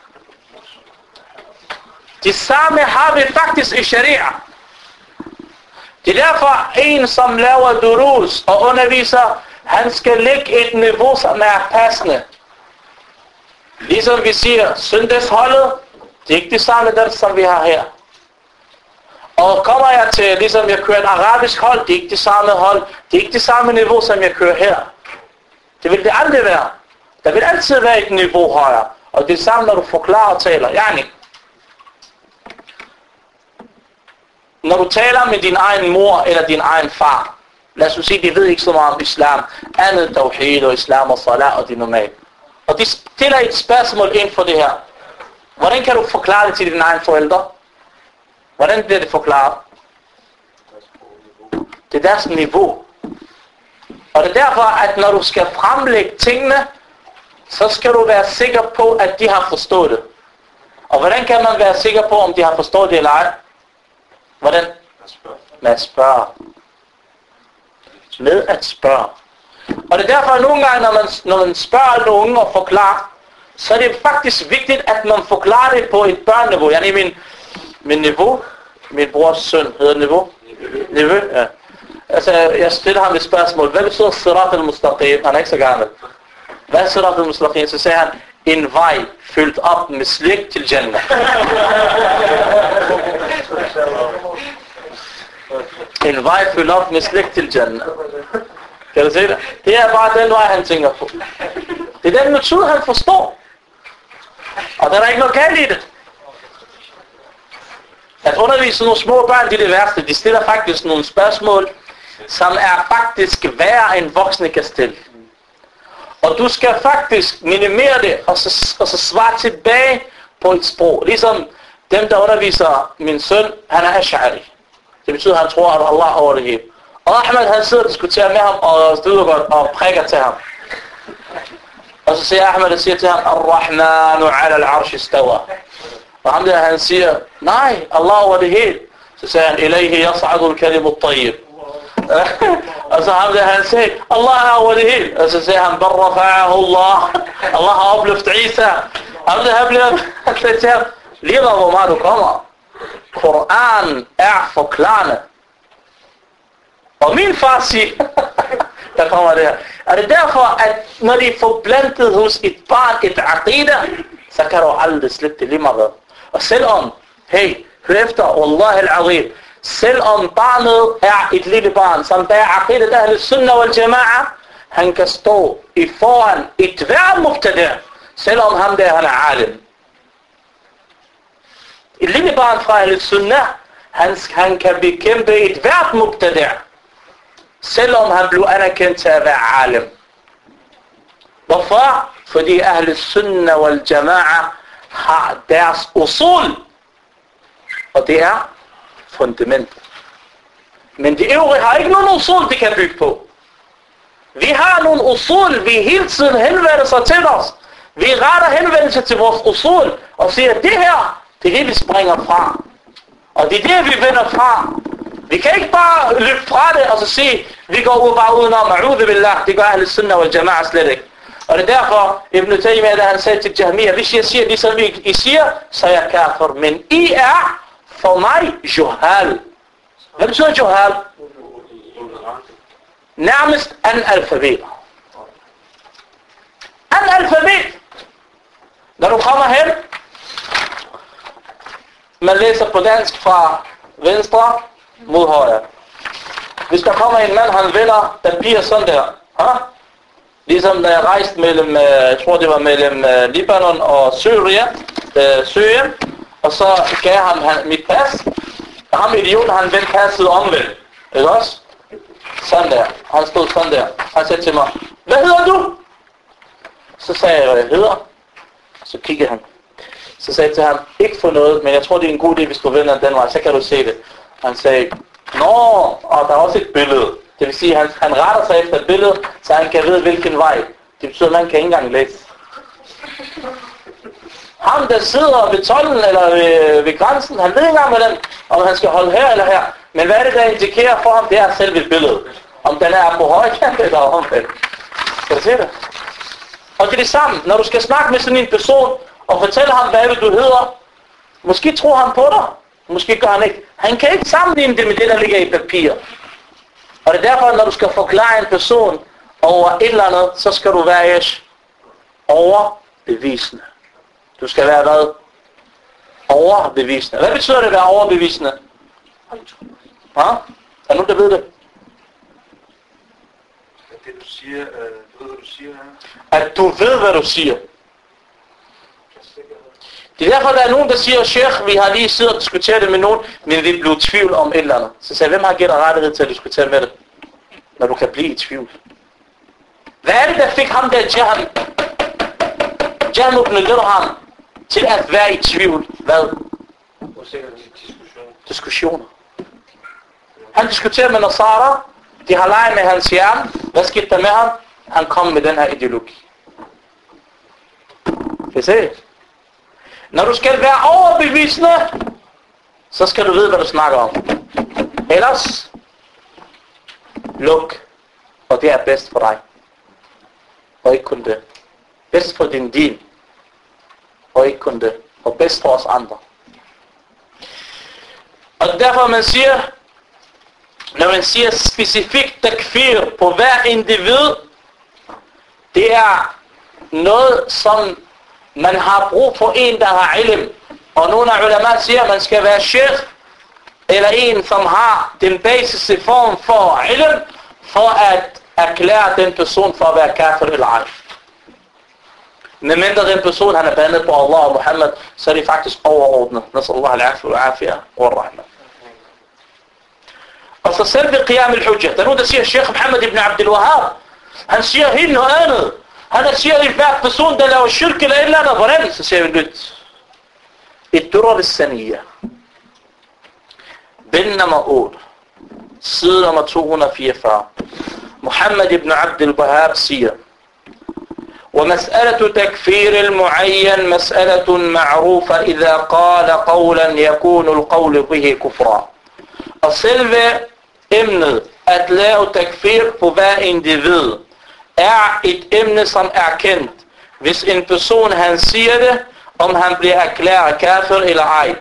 Det samme har vi faktisk i sharia. Det er derfor, en som laver durus og underviser, han skal ligge et niveau, som er passende. Ligesom vi siger, søndagsholdet, det er ikke det samme der, som vi har her. Og kommer jeg til, ligesom jeg kører et arabisk hold, det er ikke det samme hold, det er ikke det samme niveau, som jeg kører her. Det vil det aldrig være. Der vil altid være et niveau højere. Og det er samme, når du forklarer og taler. Yani, når du taler med din egen mor eller din egen far, lad os sige, de ved ikke så meget om islam, andet tawhid og islam og salat og det normale. Og de stiller et spørgsmål ind for det her. Hvordan kan du forklare det til dine egne forældre? Hvordan bliver det forklaret? Det er deres niveau. Og det er derfor, at når du skal fremlægge tingene, så skal du være sikker på, at de har forstået det. Og hvordan kan man være sikker på, om de har forstået det eller ej? Hvordan? Med at spørge. Med at spørge. Og det er derfor, at nogle gange, når man, når man spørger nogen og forklarer, så er det faktisk vigtigt, at man forklarer det på et børneniveau. Jeg er min, min niveau, min brors søn hedder niveau. Niveau, ja. Altså, jeg stiller ham et spørgsmål. Hvad betyder sirat al-mustaqim? Han er ikke så gammel. Hvad er sirat al-mustaqim? Så siger han, en vej fyldt op med slik til Jannah. En vej fyldt op med slik til Jannah. Kan du se det? Det er bare den vej, han tænker på. Det er den metode, han forstår. Og der er ikke noget galt i det. At undervise nogle små børn, det er det værste. De stiller faktisk nogle spørgsmål, som er faktisk værre end voksne kan stille. Og du skal faktisk minimere det, og så, og så svare tilbage på et sprog. Ligesom dem, der underviser min søn, han er Ash'ari. Det betyder, at han tror, at Allah over det hele. Og Ahmed, han sidder og diskuterer med ham, og støder godt og prikker til ham. Og så siger Ahmed, og siger til ham, Ar-Rahmanu ala al-arsh istawa. Og ham der, han siger, nej, Allah over det hele. Så siger han, Ilayhi yas'adu al-kalim at-tayyib. Og så ham der, han siger, Allah er over det hele. Og så siger han, Barrafa'ahu Allah. Allah har opløftet Isa. Ham der, han bliver, han siger til ham, lige hvor meget du kommer. Koran er forklarende. Og min far siger, der kommer det her. Er det derfor, at når de er forblandet hos et barn, et aqida, så kan du aldrig slippe det lige meget. Og selvom, hey, hør efter, Wallah al-azim, selvom barnet er et lille barn, som der er aqidat ahl sunnah wal jama'a, han kan stå i foran et hver muqtada, selvom ham der, han er alim. Et lille barn fra ahl sunnah, han, han kan bekæmpe et hvert muqtada, selvom han blev anerkendt til at være alim. Hvorfor? Fordi ahl sunnah wal jama'a har deres usul, og det er fundamentet. Men de øvrige har ikke nogen usul, de kan bygge på. Vi har nogle usul, vi hele tiden henvender sig til os. Vi retter henvendelse til vores usul og siger, det her, det er det, vi springer fra. Og det er det, vi vender fra. Vi kan ikke bare løbe fra det og så sige, vi går ud bare udenom, a'udhu billah, det gør Ahl Sunnah wal Jama'a slet ikke. Og det er derfor, Ibn Taymiyyah, da han sagde til Jahmiyyah, hvis jeg siger ligesom I, I siger, så er jeg kafir, men I er for mig juhal. Hvad betyder juhal? Nærmest analfabet. Analfabet. Når du kommer hen, man læser på dansk fra venstre mod højre. Hvis der kommer en mand, han vender papir sådan der. Ha? Ligesom da jeg rejste mellem, jeg tror det var mellem Libanon og Syrien, øh, Syrien, og så gav han, han mit pas, og ham idioten, han vendte passet omvendt. Ikke også? Sådan der. Han stod sådan der. Han sagde til mig, hvad hedder du? Så sagde jeg, hvad jeg hedder. Så kiggede han. Så sagde jeg til ham, ikke for noget, men jeg tror det er en god idé, hvis du vender den vej, så kan du se det. Han sagde, nå, og der er også et billede. Det vil sige, at han, han retter sig efter et billede, så han kan vide, hvilken vej. Det betyder, at man kan ikke engang læse. Ham, der sidder ved tolden eller ved, ved grænsen, han ved ikke engang, hvordan, om han skal holde her eller her. Men hvad er det, der indikerer for ham? Det er selve et billede. Om den er på højkant eller omvendt. Skal du se det? Og det er det samme. Når du skal snakke med sådan en person, og fortælle ham, hvad du hedder, måske tror han på dig. Måske gør han ikke. Han kan ikke sammenligne det med det, der ligger i papir. Og det er derfor, når du skal forklare en person over et eller andet, så skal du være overbevisende. Du skal være hvad? Overbevisende. Hvad betyder det at være overbevisende? Ja? Er der nogen, der ved det? Det du siger, øh, du ved, hvad du siger her. At du ved, hvad du siger. Det er derfor, der er nogen, der siger, Sheikh, vi har lige siddet og diskuteret det med nogen, men vi blev i tvivl om et eller andet. Så sagde jeg, hvem har givet dig rettighed til at diskutere med det? Når du kan blive i tvivl. Hvad er det, der fik ham der Jahm? Jahm ibn Dirham til at være i tvivl. Hvad? Diskussioner. Han diskuterer med Nasara. De har leget med hans hjerne. Hvad skete der med ham? Han kom med den her ideologi. Kan I se? Når du skal være overbevisende, så skal du vide, hvad du snakker om. Ellers, luk. Og det er bedst for dig. Og ikke kun det. Bedst for din din. Og ikke kun det. Og bedst for os andre. Og derfor man siger, når man siger specifikt takfir på hver individ, det er noget, som man har brug for en, der har ilm. Og nogle af ulama siger, at man skal være sheikh, eller en, som har den basiske form for ilm, for at erklære den person for at være kafir eller ej. Men mindre den person, han er bandet på Allah og Muhammad, så er det faktisk overordnet. Nasallahu al-afi wa afia wa rahmah. Og så selv ved Qiyam al-Hujjah, der er nogen, der siger, Sheikh Muhammad ibn Abdul Wahhab, han siger helt noget andet. Han siger, at hver person, der laver shirk eller et eller andet, hvordan? Så siger vi lidt. Et durar al-Saniyya. Bind nummer otte. Side nummer to hundrede og fireogfyrre. Muhammad ibn Abdul Wahhab siger, ومسألة تكفير المعين مسألة معروفة إذا قال قولا يكون القول به كفرا. Og selve emnet at lave takfir på hver individ er et emne, som er kendt. Hvis en person han siger det, om han bliver erklæret kafir eller ej.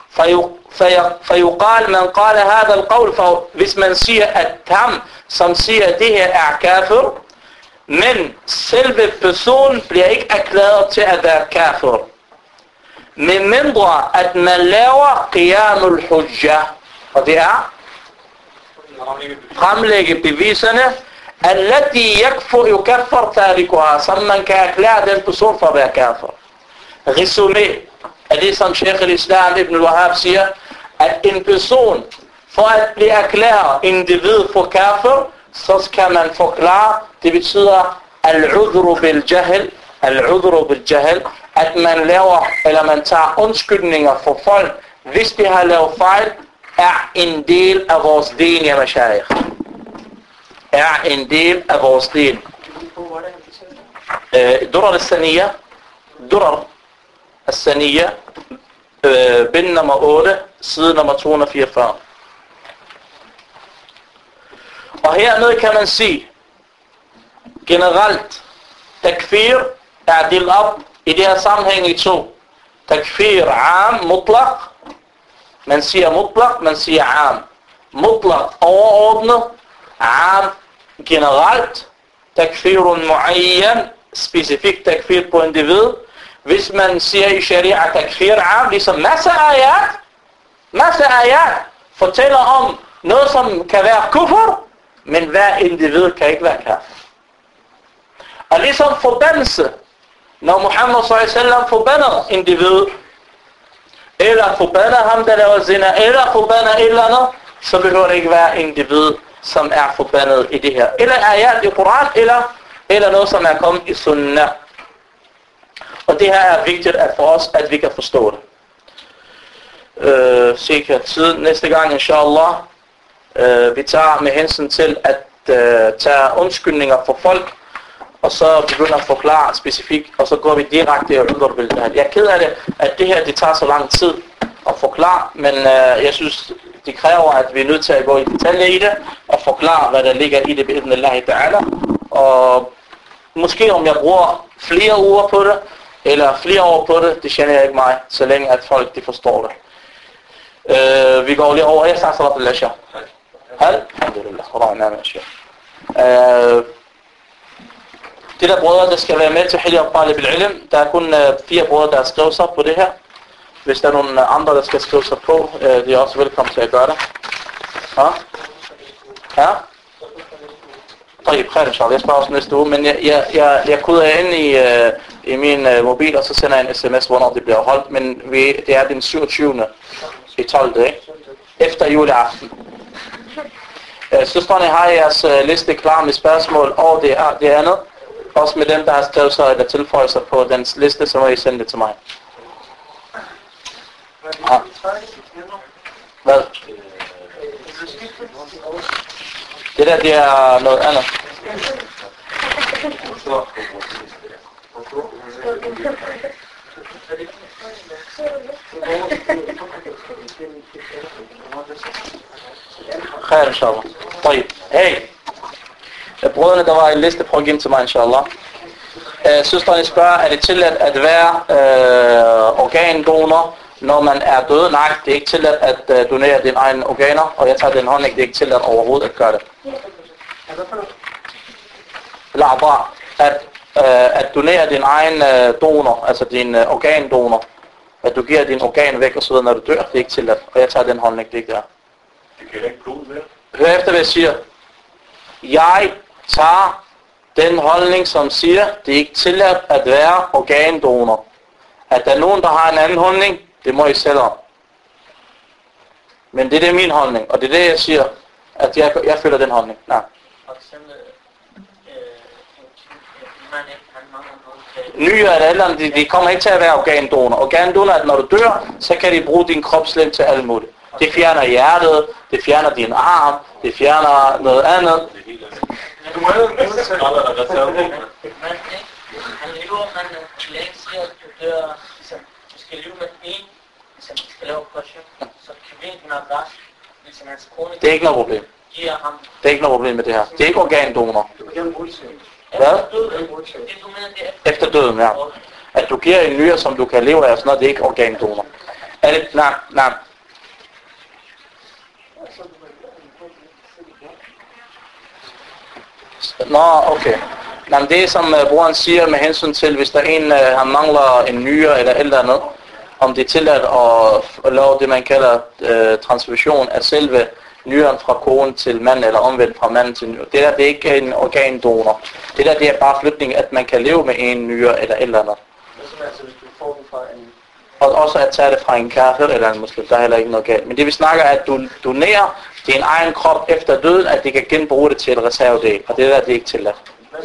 فيقال من قال هذا القول, hvis man siger at ham som siger at det her er kafir, men selve personen bliver ikke erklæret til at være kafir. Med mindre at man laver qiyam al-hujjah, og det er fremlægge beviserne, allati yakfu yukaffar tarikuha, som man kan erklære den person for at være kafir. Resumé af det, som Sheikh al-Islam ibn al-Wahhab siger, at en person for at blive erklæret individ for kafir, så skal man forklare, det betyder al-udhru bil-jahl, al-udhru bil-jahl, at man laver, eller man tager undskyldninger for folk, hvis de har lavet fejl, er en del af vores din, ja mashayikh. Er en del af vores din. Durar al-Saniyya, Durar al-Saniyya, øh, bind nummer otte, side nummer to hundrede fireogfyrre. Og hernede kan man sige, generelt, takfir er delt op i det her sammenhæng i to. Takfir am, mutlaq. Man siger mutlaq, man siger am. Mutlaq overordnet, am generelt, takfirun muayyan, specifikt takfir på individ. Hvis man siger i sharia takfir am, ligesom masser af ayat, masser af ayat fortæller om noget, som kan være kufr, men hver individ kan ikke være kafir. Og ligesom forbandelse, når Muhammad sallallahu alaihi wasallam forbander individ, eller forbander ham, der laver zina, eller forbander et eller andet, så behøver det ikke være individ, som er forbandet i det her. Eller ayat i Koran, eller, eller noget, som er kommet i sunnah. Og det her er vigtigt at for os, at vi kan forstå det. Øh, sikkert tid næste gang, inshallah. Øh, vi tager med hensyn til at øh, tage undskyldninger for folk, og så begynder at forklare specifikt, og så går vi direkte og undgår det. Jeg er ked af det, at det her det tager så lang tid at forklare, men øh, jeg synes, det kræver, at vi er nødt til at gå i detaljer i det, og forklare, hvad der ligger i det, bi'idhn Allah ta'ala. Og måske om jeg bruger flere uger på det, eller flere år på det, det kender jeg ikke mig, så længe at folk de forstår det. Øh, vi går lige over, jeg sagde salat al-asha. Hal? Alhamdulillah. Øh, Det der brødre, der skal være med til Hilya Talib al-Ilm, der er kun uh, fire brødre, der har skrevet sig på det her. Hvis der er nogle andre, der skal skrive sig på, uh, de er også velkommen til at gøre det. Ja? Ja? طيب, خير inshallah. Jeg spørger også næste uge, men jeg, jeg, jeg, jeg koder ind i, uh, i min uh, mobil, og så sender jeg en sms, hvornår det bliver holdt. Men vi, det er den syvogtyvende i tolvte ikke? Efter juleaften. Uh, Søstrene har jeres uh, liste klar med spørgsmål, og det er det andet. Også med dem, der har skrevet sig eller tilføjet sig på den liste, så må I sende det til mig. Ja. Hvad? Det der, det er noget andet. Khair, inshallah. طيب. Hey. Brødrene, der var en liste, prøv at give dem til mig, inshallah. Øh, søstrene spørger, er det tilladt at være øh, organdonor, når man er død? Nej, det er ikke tilladt at øh, donere dine egne organer, og jeg tager den hånd, ikke, det er ikke tilladt overhovedet at gøre det. Eller at, øh, at donere din egen øh, donor, altså din øh, organdonor, at du giver din organ væk og så videre, når du dør, det er ikke tilladt, og jeg tager den hånd, ikke, det er ikke der. Det kan ikke blod med. Hør efter, hvad jeg siger. Jeg tager den holdning, som siger, det er ikke tilladt at være organdonor. At der er nogen, der har en anden holdning, det må I selv om. Men det, det er min holdning, og det er det, jeg siger, at jeg, jeg føler den holdning. Nej. Nye eller eller de, de kommer ikke til at være organdonor. Organdonor er, at når du dør, så kan de bruge din kropslem til alt muligt. Det fjerner hjertet, det fjerner din arm, det fjerner noget andet. Du må jo ikke skralde dig reserve. Men han lever, man lægen siger, at du dør, ligesom, du skal leve med en, ligesom, du skal lave operation, så kvinden er rask, ligesom hans kone. Det er ikke noget problem. Giver ham. Det er ikke noget problem med det her. Det er ikke organdonor. Hvad? Efter døden, det du mener, det er Efter døden, ja. At du giver en nyre, som du kan leve af, og sådan noget, det er ikke organdonor. Er det? Nej, nej. Nå, okay. Jamen, det som uh, brugeren siger med hensyn til, hvis der er en, uh, han mangler en nyre eller et eller andet, om det er tilladt at, at lave det, man kalder uh, transfusion af selve nyren fra konen til mand, eller omvendt fra mand til nyre. Det der, det er ikke en organdonor. Det der, det er bare flytning, at man kan leve med en nyre eller et eller andet. Og også at tage det fra en kafir eller en muslim, der er heller ikke noget galt. Men det vi snakker er, at du donerer din egen krop efter døden, at de kan genbruge det til et reservedel. Og det der, det er ikke tilladt.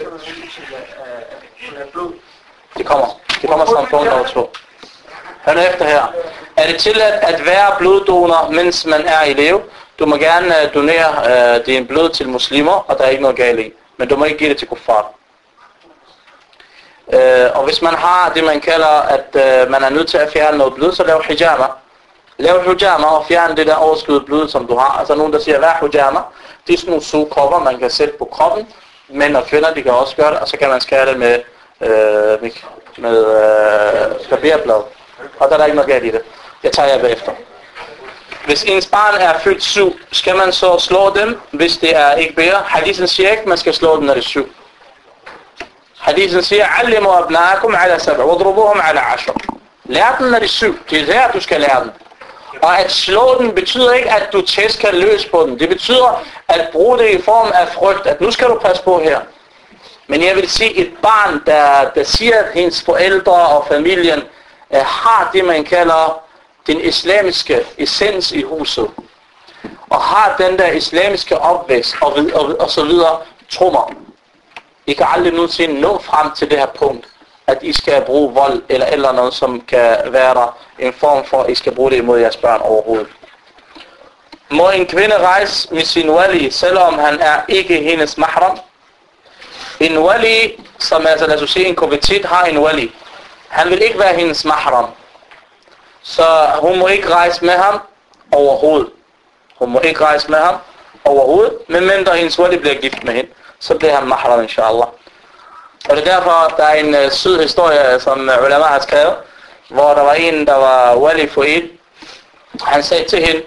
Det kommer. Det kommer som punkt nummer to. Hør nu efter her. Er det tilladt at være bloddonor, mens man er i live? Du må gerne donere uh, din blod til muslimer, og der er ikke noget galt i. Men du må ikke give det til kuffar. Øh, og hvis man har det, man kalder, at øh, man er nødt til at fjerne noget blod, så lav hijama. Lav hijama og fjerne det der overskydende blod, som du har. Altså nogen, der siger, hvad er hijama? Det er sådan nogle sugekopper, man kan sætte på kroppen. Mænd og kvinder, de kan også gøre det, og så kan man skære det med, øh, med, med øh, barberblad. Og der er der ikke noget galt i det. Jeg tager jer bagefter. Hvis ens barn er fyldt syv, skal man så slå dem, hvis det er ikke bedre. Hadithen siger ikke, man skal slå dem, når det er syv. Hadithen siger, allimu abnaakum ala sab'a, wadrubuhum ala ashar. Lær dem, når det er syv. Det er der, du skal lære dem. Og at slå den betyder ikke, at du tæsker løs på den. Det betyder at bruge det i form af frygt, at nu skal du passe på her. Men jeg vil sige, et barn, der, der siger, at hendes forældre og familien uh, har det, man kalder den islamiske essens i huset, og har den der islamiske opvækst, og, og, og så videre, tro mig, I kan aldrig nogensinde nå frem til det her punkt, at I skal bruge vold, eller eller noget, som kan være der en form for, at I skal bruge det imod jeres børn overhovedet. Må en kvinde rejse med sin wali, selvom han er ikke hendes mahram? En wali, som altså lad os sige, en konvertit har en wali. Han vil ikke være hendes mahram. Så hun må ikke rejse med ham overhovedet. Hun må ikke rejse med ham overhovedet, medmindre hendes wali bliver gift med hende. Så bliver han mahram, inshallah. Og det er derfor, der er en uh, sød historie, som uh, ulama har skrevet, hvor der var en, der var wali for en. Han sagde til hende,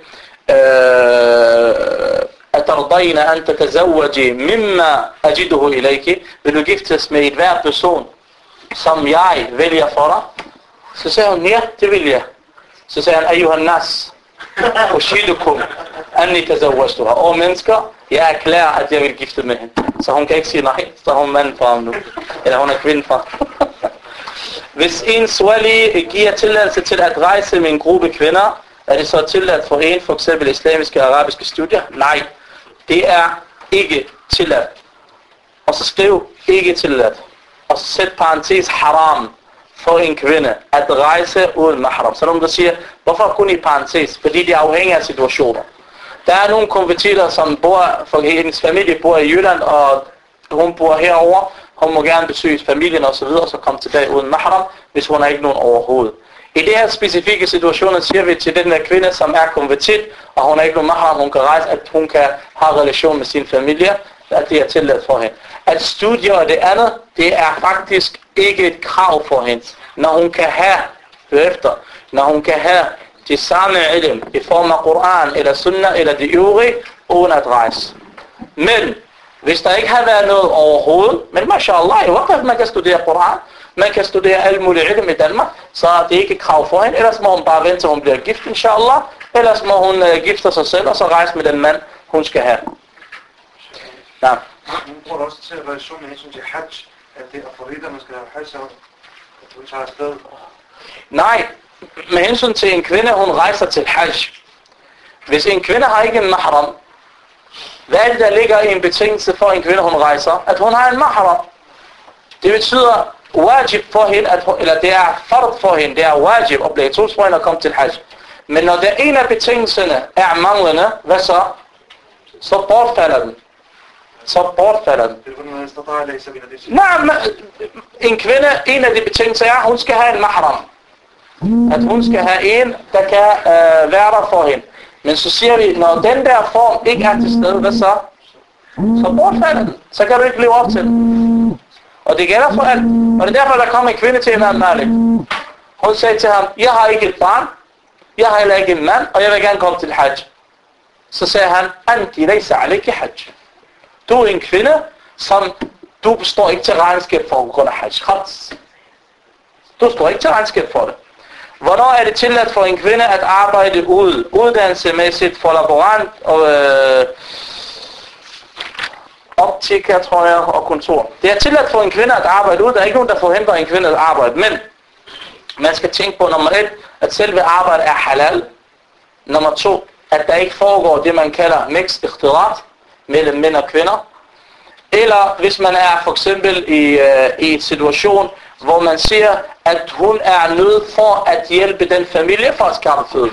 Atardayna an tatazawwaji mimma ajiduhu ilayki. Vil du giftes med et hver person, som jeg vælger for dig? Så sagde hun, ja, det vil jeg. Så sagde han, ayyuhan nas, ushidukum anni tazawwajtuha. Åh mennesker, jeg erklærer, at jeg vil gifte med hende. Så hun kan ikke sige nej, så hun er mand for ham nu. Eller hun er kvinde for ham. Hvis ens wali giver tilladelse til at rejse med en gruppe kvinder, er det så tilladt for en, for eksempel islamiske og arabiske studier? Nej, det er ikke tilladt. Og så skriv ikke tilladt. Og så sæt parentes haram for en kvinde at rejse uden mahram. Så nogen der siger, hvorfor kun i parentes? Fordi det er afhængigt af situationer. Der er nogle konvertitter, som bor, for hendes familie bor i Jylland, og hun bor herover. Hun må gerne besøge familien og så videre, og så komme tilbage uden mahram, hvis hun har ikke nogen overhovedet. I det her specifikke situationer siger vi til den der kvinde, som er konvertit, og hun har ikke nogen mahram, hun kan rejse, at hun kan have relation med sin familie, at det er tilladt for hende. At studie og det andet, det er faktisk ikke et krav for hende. Når hun kan have, hør efter, når hun kan have det samme ilm i form af Koran eller Sunnah eller det øvrige, uden at rejse. Men hvis der ikke har været noget overhovedet, men mashallah, i hvert man kan studere Koran, man kan studere alt muligt ilm i Danmark, så er det ikke krav for hende. Ellers må hun bare vente, til hun bliver gift, inshallah. Ellers må hun uh, gifte sig selv, og så rejse med den mand, hun skal have. Ja. Hun bruger også til relation med hensyn til hajj, at det er farida, man skal have hajj, så hun tager afsted. Nej, med hensyn til en kvinde, hun rejser til hajj. Hvis en kvinde har ikke en mahram, hvad er det, der ligger i en betingelse for en kvinde, hun rejser? At hun har en mahram. Det betyder wajib for hende, at hun, eller det er fard for hende, det er wajib, obligatorisk for hende at komme til hajj. Men når der en af betingelserne er manglende, hvad så? Så bortfalder den. Så bortfalder den. Nej, men en kvinde, en af de betingelser er, at hun skal have en mahram. At hun skal have en, der kan øh, være der for hende. Men så siger vi, når den der form ikke er til stede, hvad så? Så bortfalder den. Så kan du ikke leve op til den. Og det gælder for alt. Og det er derfor, der kom en kvinde til Imam Malik. Hun sagde til ham, jeg har ikke et barn, jeg har heller ikke en mand, og jeg vil gerne komme til hajj. Så sagde han, Anti laysa alayki hajj. Du er en kvinde, som du står ikke til regnskab for at kunne hajj. Du står ikke til regnskab for det. Hvornår er det tilladt for en kvinde at arbejde ud, uddannelsemæssigt for laborant og øh, optiker, tror jeg, og kontor? Det er tilladt for en kvinde at arbejde ud. Der er ikke nogen, der forhindrer en kvinde at arbejde. Men man skal tænke på nummer et, at selve arbejde er halal. Nummer to, at der ikke foregår det, man kalder mixed ikhtirat mellem mænd og kvinder. Eller hvis man er for eksempel i, øh, i en situation, hvor man siger, at hun er nødt for at hjælpe den familie for at skaffe føde.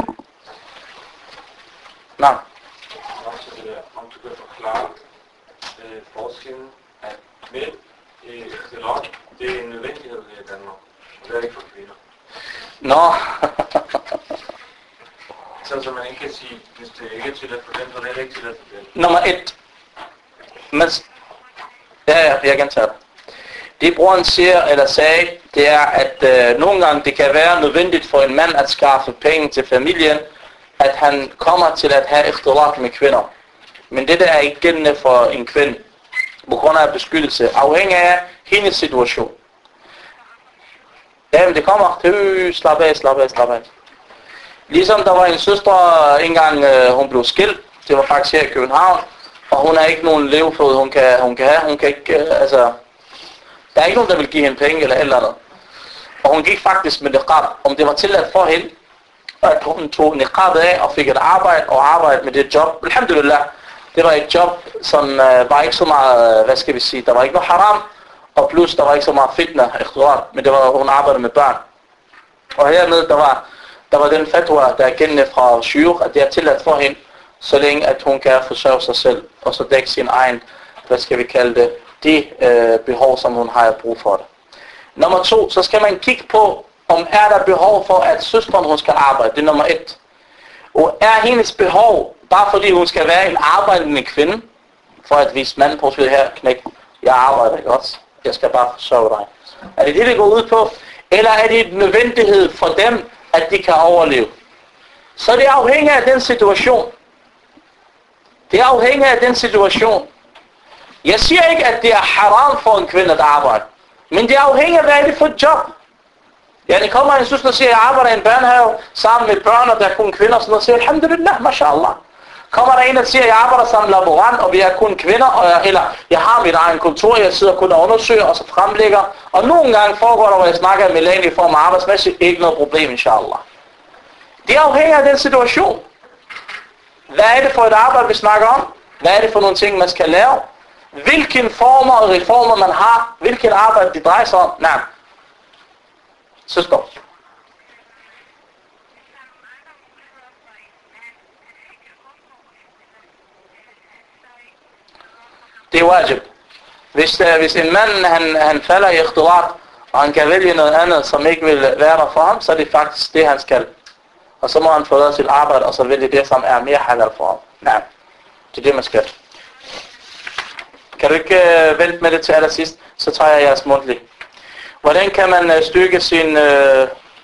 Nej. Om du kan forklare øh, forskellen, at mænd i ikhtirat det er en nødvendighed i Danmark. Det er ikke for kvinder. Nå. Så, så man ikke kan sige, hvis det ikke er tilladt for dem, så er det ikke tilladt for dem. Nummer et. Men, ja, ja, jeg gentager det. Det brugeren siger, eller sagde, det er, at øh, nogle gange det kan være nødvendigt for en mand at skaffe penge til familien, at han kommer til at have ikhtilat med kvinder. Men det der er ikke gældende for en kvinde, på grund af beskyttelse, afhængig af hendes situation. Ja, men det kommer. Øh, slap af, slap af, slap af. Ligesom der var en søster, engang øh, hun blev skilt, det var faktisk her i København, og hun har ikke nogen levefod, hun kan, hun kan have, hun kan ikke, øh, altså, der er ikke nogen, der vil give hende penge eller eller andet. Og hun gik faktisk med niqab, om det var tilladt for hende, at hun tog niqabet af og fik et arbejde og arbejde med det job. Alhamdulillah, det var et job, som øh, var ikke så meget, hvad skal vi sige, der var ikke noget haram, og plus der var ikke så meget fitna, men det var, hun arbejdede med børn. Og hernede, der var, der var den fatwa, der er gældende fra syv, at det er tilladt for hende, så længe at hun kan forsørge sig selv, og så dække sin egen, hvad skal vi kalde det, de øh, behov, som hun har brug for det. Nummer to, så skal man kigge på, om er der behov for, at søsteren hun skal arbejde. Det er nummer et. Og er hendes behov, bare fordi hun skal være en arbejdende kvinde, for at vise manden på sig her, knæk, jeg arbejder ikke også, jeg skal bare forsørge dig. Er det det, det går ud på? Eller er det en nødvendighed for dem, at de kan overleve? Så det er afhængigt af den situation. Det er afhængigt af den situation. Jeg siger ikke, at det er haram for en kvinde at arbejde. Men det er afhængigt af, hvad er det for et job. Ja, det kommer en søster og siger, at jeg arbejder i en børnehave sammen med børn, og der er kun kvinder, og sådan noget, og siger, alhamdulillah, mashallah. Kommer der en, der siger, at jeg arbejder som laborant, og vi er kun kvinder, og jeg, eller jeg har mit egen kontor, jeg sidder kun og undersøger, og så fremlægger. Og nogle gange foregår der, hvor jeg snakker med lægen i form af arbejdsmæssigt, ikke noget problem, inshallah. Det er afhængigt af den situation. Hvad er det for et arbejde, vi snakker om? Hvad er det for nogle ting, man skal lave? Hvilke former og reformer man har? Hvilken arbejde det drejer sig om? Nej. Søster. Det er wajib. Hvis, uh, hvis en mand han, han falder i ikhtilat, og han kan vælge noget andet, som ikke vil være der for ham, så er det faktisk det, han skal. Og så må han forlade sit arbejde, og så vælge det, som er mere halal for ham. Nej, det er det, man skal. Kan du ikke uh, vente med det til allersidst, så tager jeg jeres mundtlig. Hvordan kan man uh, styrke sin uh,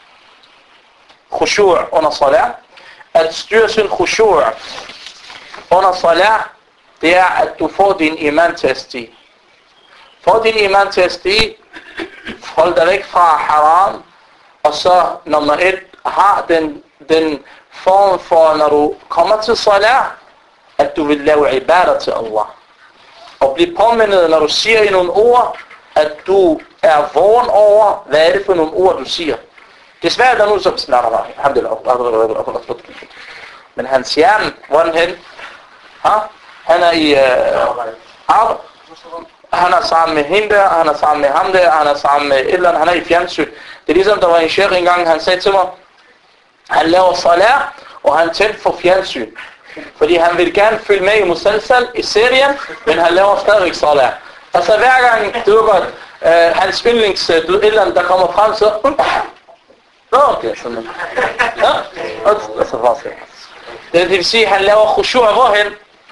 khushu' under salat? At styrke sin khushu' under salat, det er, at du får din iman til at stige. Får din iman til at stige, hold dig væk fra haram, og så nummer et, har den, den form for, når du kommer til salat, at du vil lave ibadah til Allah. Og blive påmindet, når du siger i nogle ord, at du er vågen over, hvad er det for nogle ord, du siger. Det er svært, at der er nogen, som snakker, alhamdulillah, men hans hjerne, hvor er den hen? Ha? Han er i arbejde. Han er sammen med hende der, han er sammen med ham der, han er sammen med et eller andet, han er i fjernsyn. Det er ligesom, der var en sheikh engang, han sagde til mig, han laver salat, og han tændte for fjernsyn. Fordi han vil gerne følge med i musalsal i serien, men han laver stadigvæk salat. Og så hver gang, du ved godt, øh, hans yndlings, du ved, et eller andet, der kommer frem, så... Nå, okay, sådan. Ja, og så var det. Det vil sige, han laver khushu' hvorhen?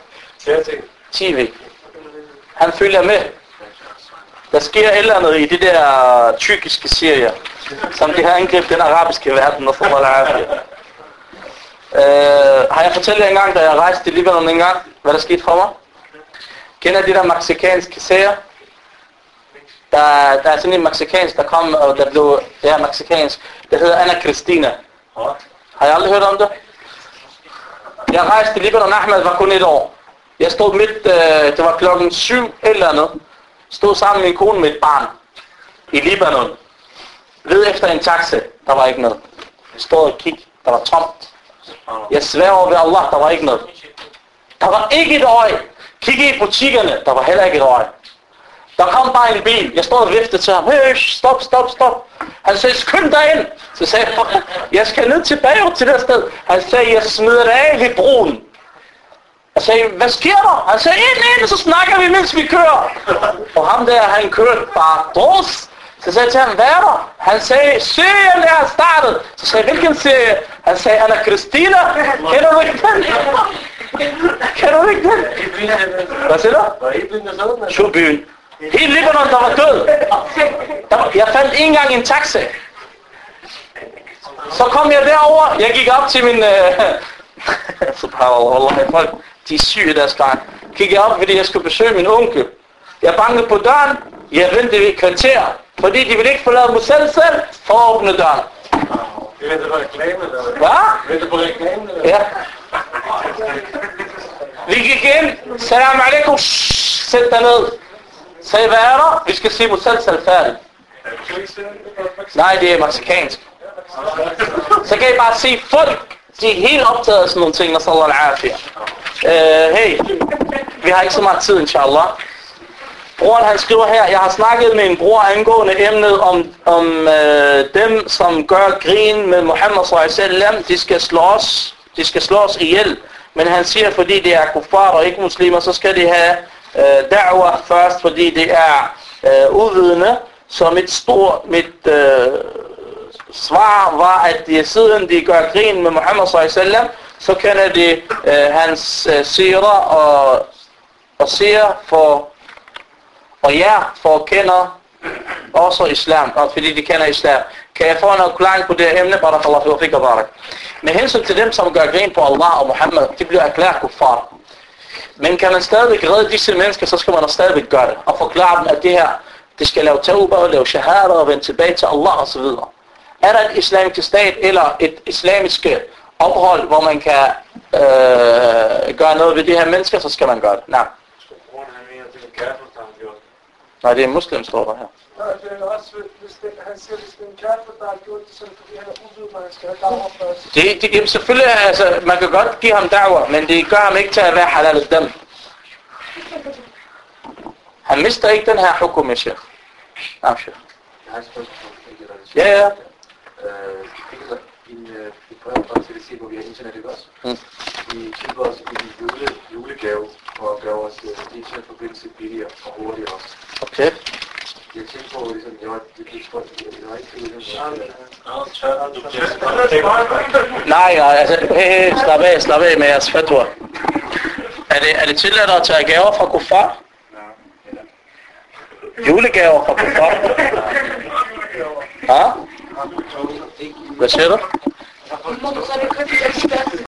T V. Han følger med. Der sker et eller andet i de der tyrkiske serier, som de har angrebet den arabiske verden, og så var det Uh, har jeg fortalt jer engang, da jeg rejste til Libanon engang, hvad der skete for mig? Kender de der mexikanske serier? Der, der er sådan en mexikansk, der kom, og der blev, det er mexikansk, det hedder Anna Cristina. Har jeg aldrig hørt om det? Jeg rejste til Libanon, Ahmed var kun et år. Jeg stod midt, uh, det var klokken syv eller andet, stod sammen med min kone med et barn i Libanon. Led efter en taxa, der var ikke noget. Jeg stod og kiggede, der var tomt. Jeg sværger ved Allah, der var ikke noget. Der var ikke et øje. Kig i butikkerne, der var heller ikke et øje. Der kom bare en bil. Jeg stod og viftede til ham. Hey, stop, stop, stop. Han sagde, skynd dig ind. Så sagde jeg, jeg skal ned tilbage til det sted. Han sagde, jeg smider dig af ved broen. Jeg sagde, hvad sker der? Han sagde, ind, ind, så snakker vi, mens vi kører. Og ham der, han kørte bare dros. Så sagde jeg til ham, hvad er der? Han sagde, serien er startet. Så sagde jeg, hvilken serie? Han sagde, Anna Christina. Kender du ikke den? Kender du ikke den? Hvad siger du? Var I byen og sådan? Showbyen. Hele Libanon, der var død. Der var, jeg fandt ikke engang en taxa. Så kom jeg derover. Jeg gik op til min... Øh, Subhanallah, folk, de er syge i deres gang. Gik jeg op, fordi jeg skulle besøge min onkel. Jeg bankede på døren. Jeg ventede i et kvarter. Fordi de ville ikke forlade mig selv selv for at åbne døren. Vi venter på reklame, eller hvad? Hvad? Venter på reklame, eller hvad? Ja. Vi gik ind. Salam alaikum. Sæt dig ned. Sagde, hvad er der? Vi skal se musalsal færdig. Nej, det er mexicansk. Så kan I bare se folk. De er helt optaget af sådan nogle ting, sallallahu alaihi uh, Hey, vi har ikke så meget tid, inshallah. Broren han skriver her, jeg har snakket med en bror angående emnet om, om øh, dem, som gør grin med Muhammad sallallahu alaihi wasallam, de skal slås, de skal slås ihjel. Men han siger, fordi det er kuffar og ikke muslimer, så skal de have øh, da'wah først, fordi det er øh, uvidende. Så mit, stor, mit øh, svar var, at de, siden de gør grin med Muhammad sallallahu alaihi wasallam, så kender de øh, hans øh, sirer og, og siger for og ja, for kender også islam, og fordi de kender islam. Kan jeg få noget klang på det her emne? Barakallahu fik og barak. Med hensyn til dem, som gør grin på Allah og Muhammad, de bliver erklæret kuffar. Men kan man stadigvæk redde disse mennesker, så skal man også stadigvæk gøre det. Og forklare dem, at det her, de skal lave tauba og lave shahada og vende tilbage til Allah osv. Er der et islamisk stat eller et islamisk ophold, hvor man kan øh, gøre noget ved de her mennesker, så skal man gøre det. Nej. Nej, det er muslim, står der her. Nej, det er også, hvis det, han siger, hvis det er en kafir, der har gjort det, så er det fordi, han er uvidende, man skal have da'wah først. Det, det, jamen selvfølgelig, altså, man kan godt give ham da'wah, men det gør ham ikke til at være halal al-dam. Han mister ikke den her hukum, ja, sheikh. Nej, sheikh. Jeg har et spørgsmål, ikke relativt. Ja, ja. Øh, ikke så, en, et brev fra T V C, hvor vi har internet, ikke også? Mm. Vi tilbyder os en jule, julegave for at gøre vores uh, internetforbindelse billigere og hurtigere også. Okay. Jeg tænkte på, ligesom, jeg var det gik for, jeg var ikke det, Nej, nej, altså, hey, hey, slap af, slap af med jeres fatwa. Er det, er det tilladt at tage gaver fra kuffar? Julegaver fra kuffar? Ja? Hvad siger du?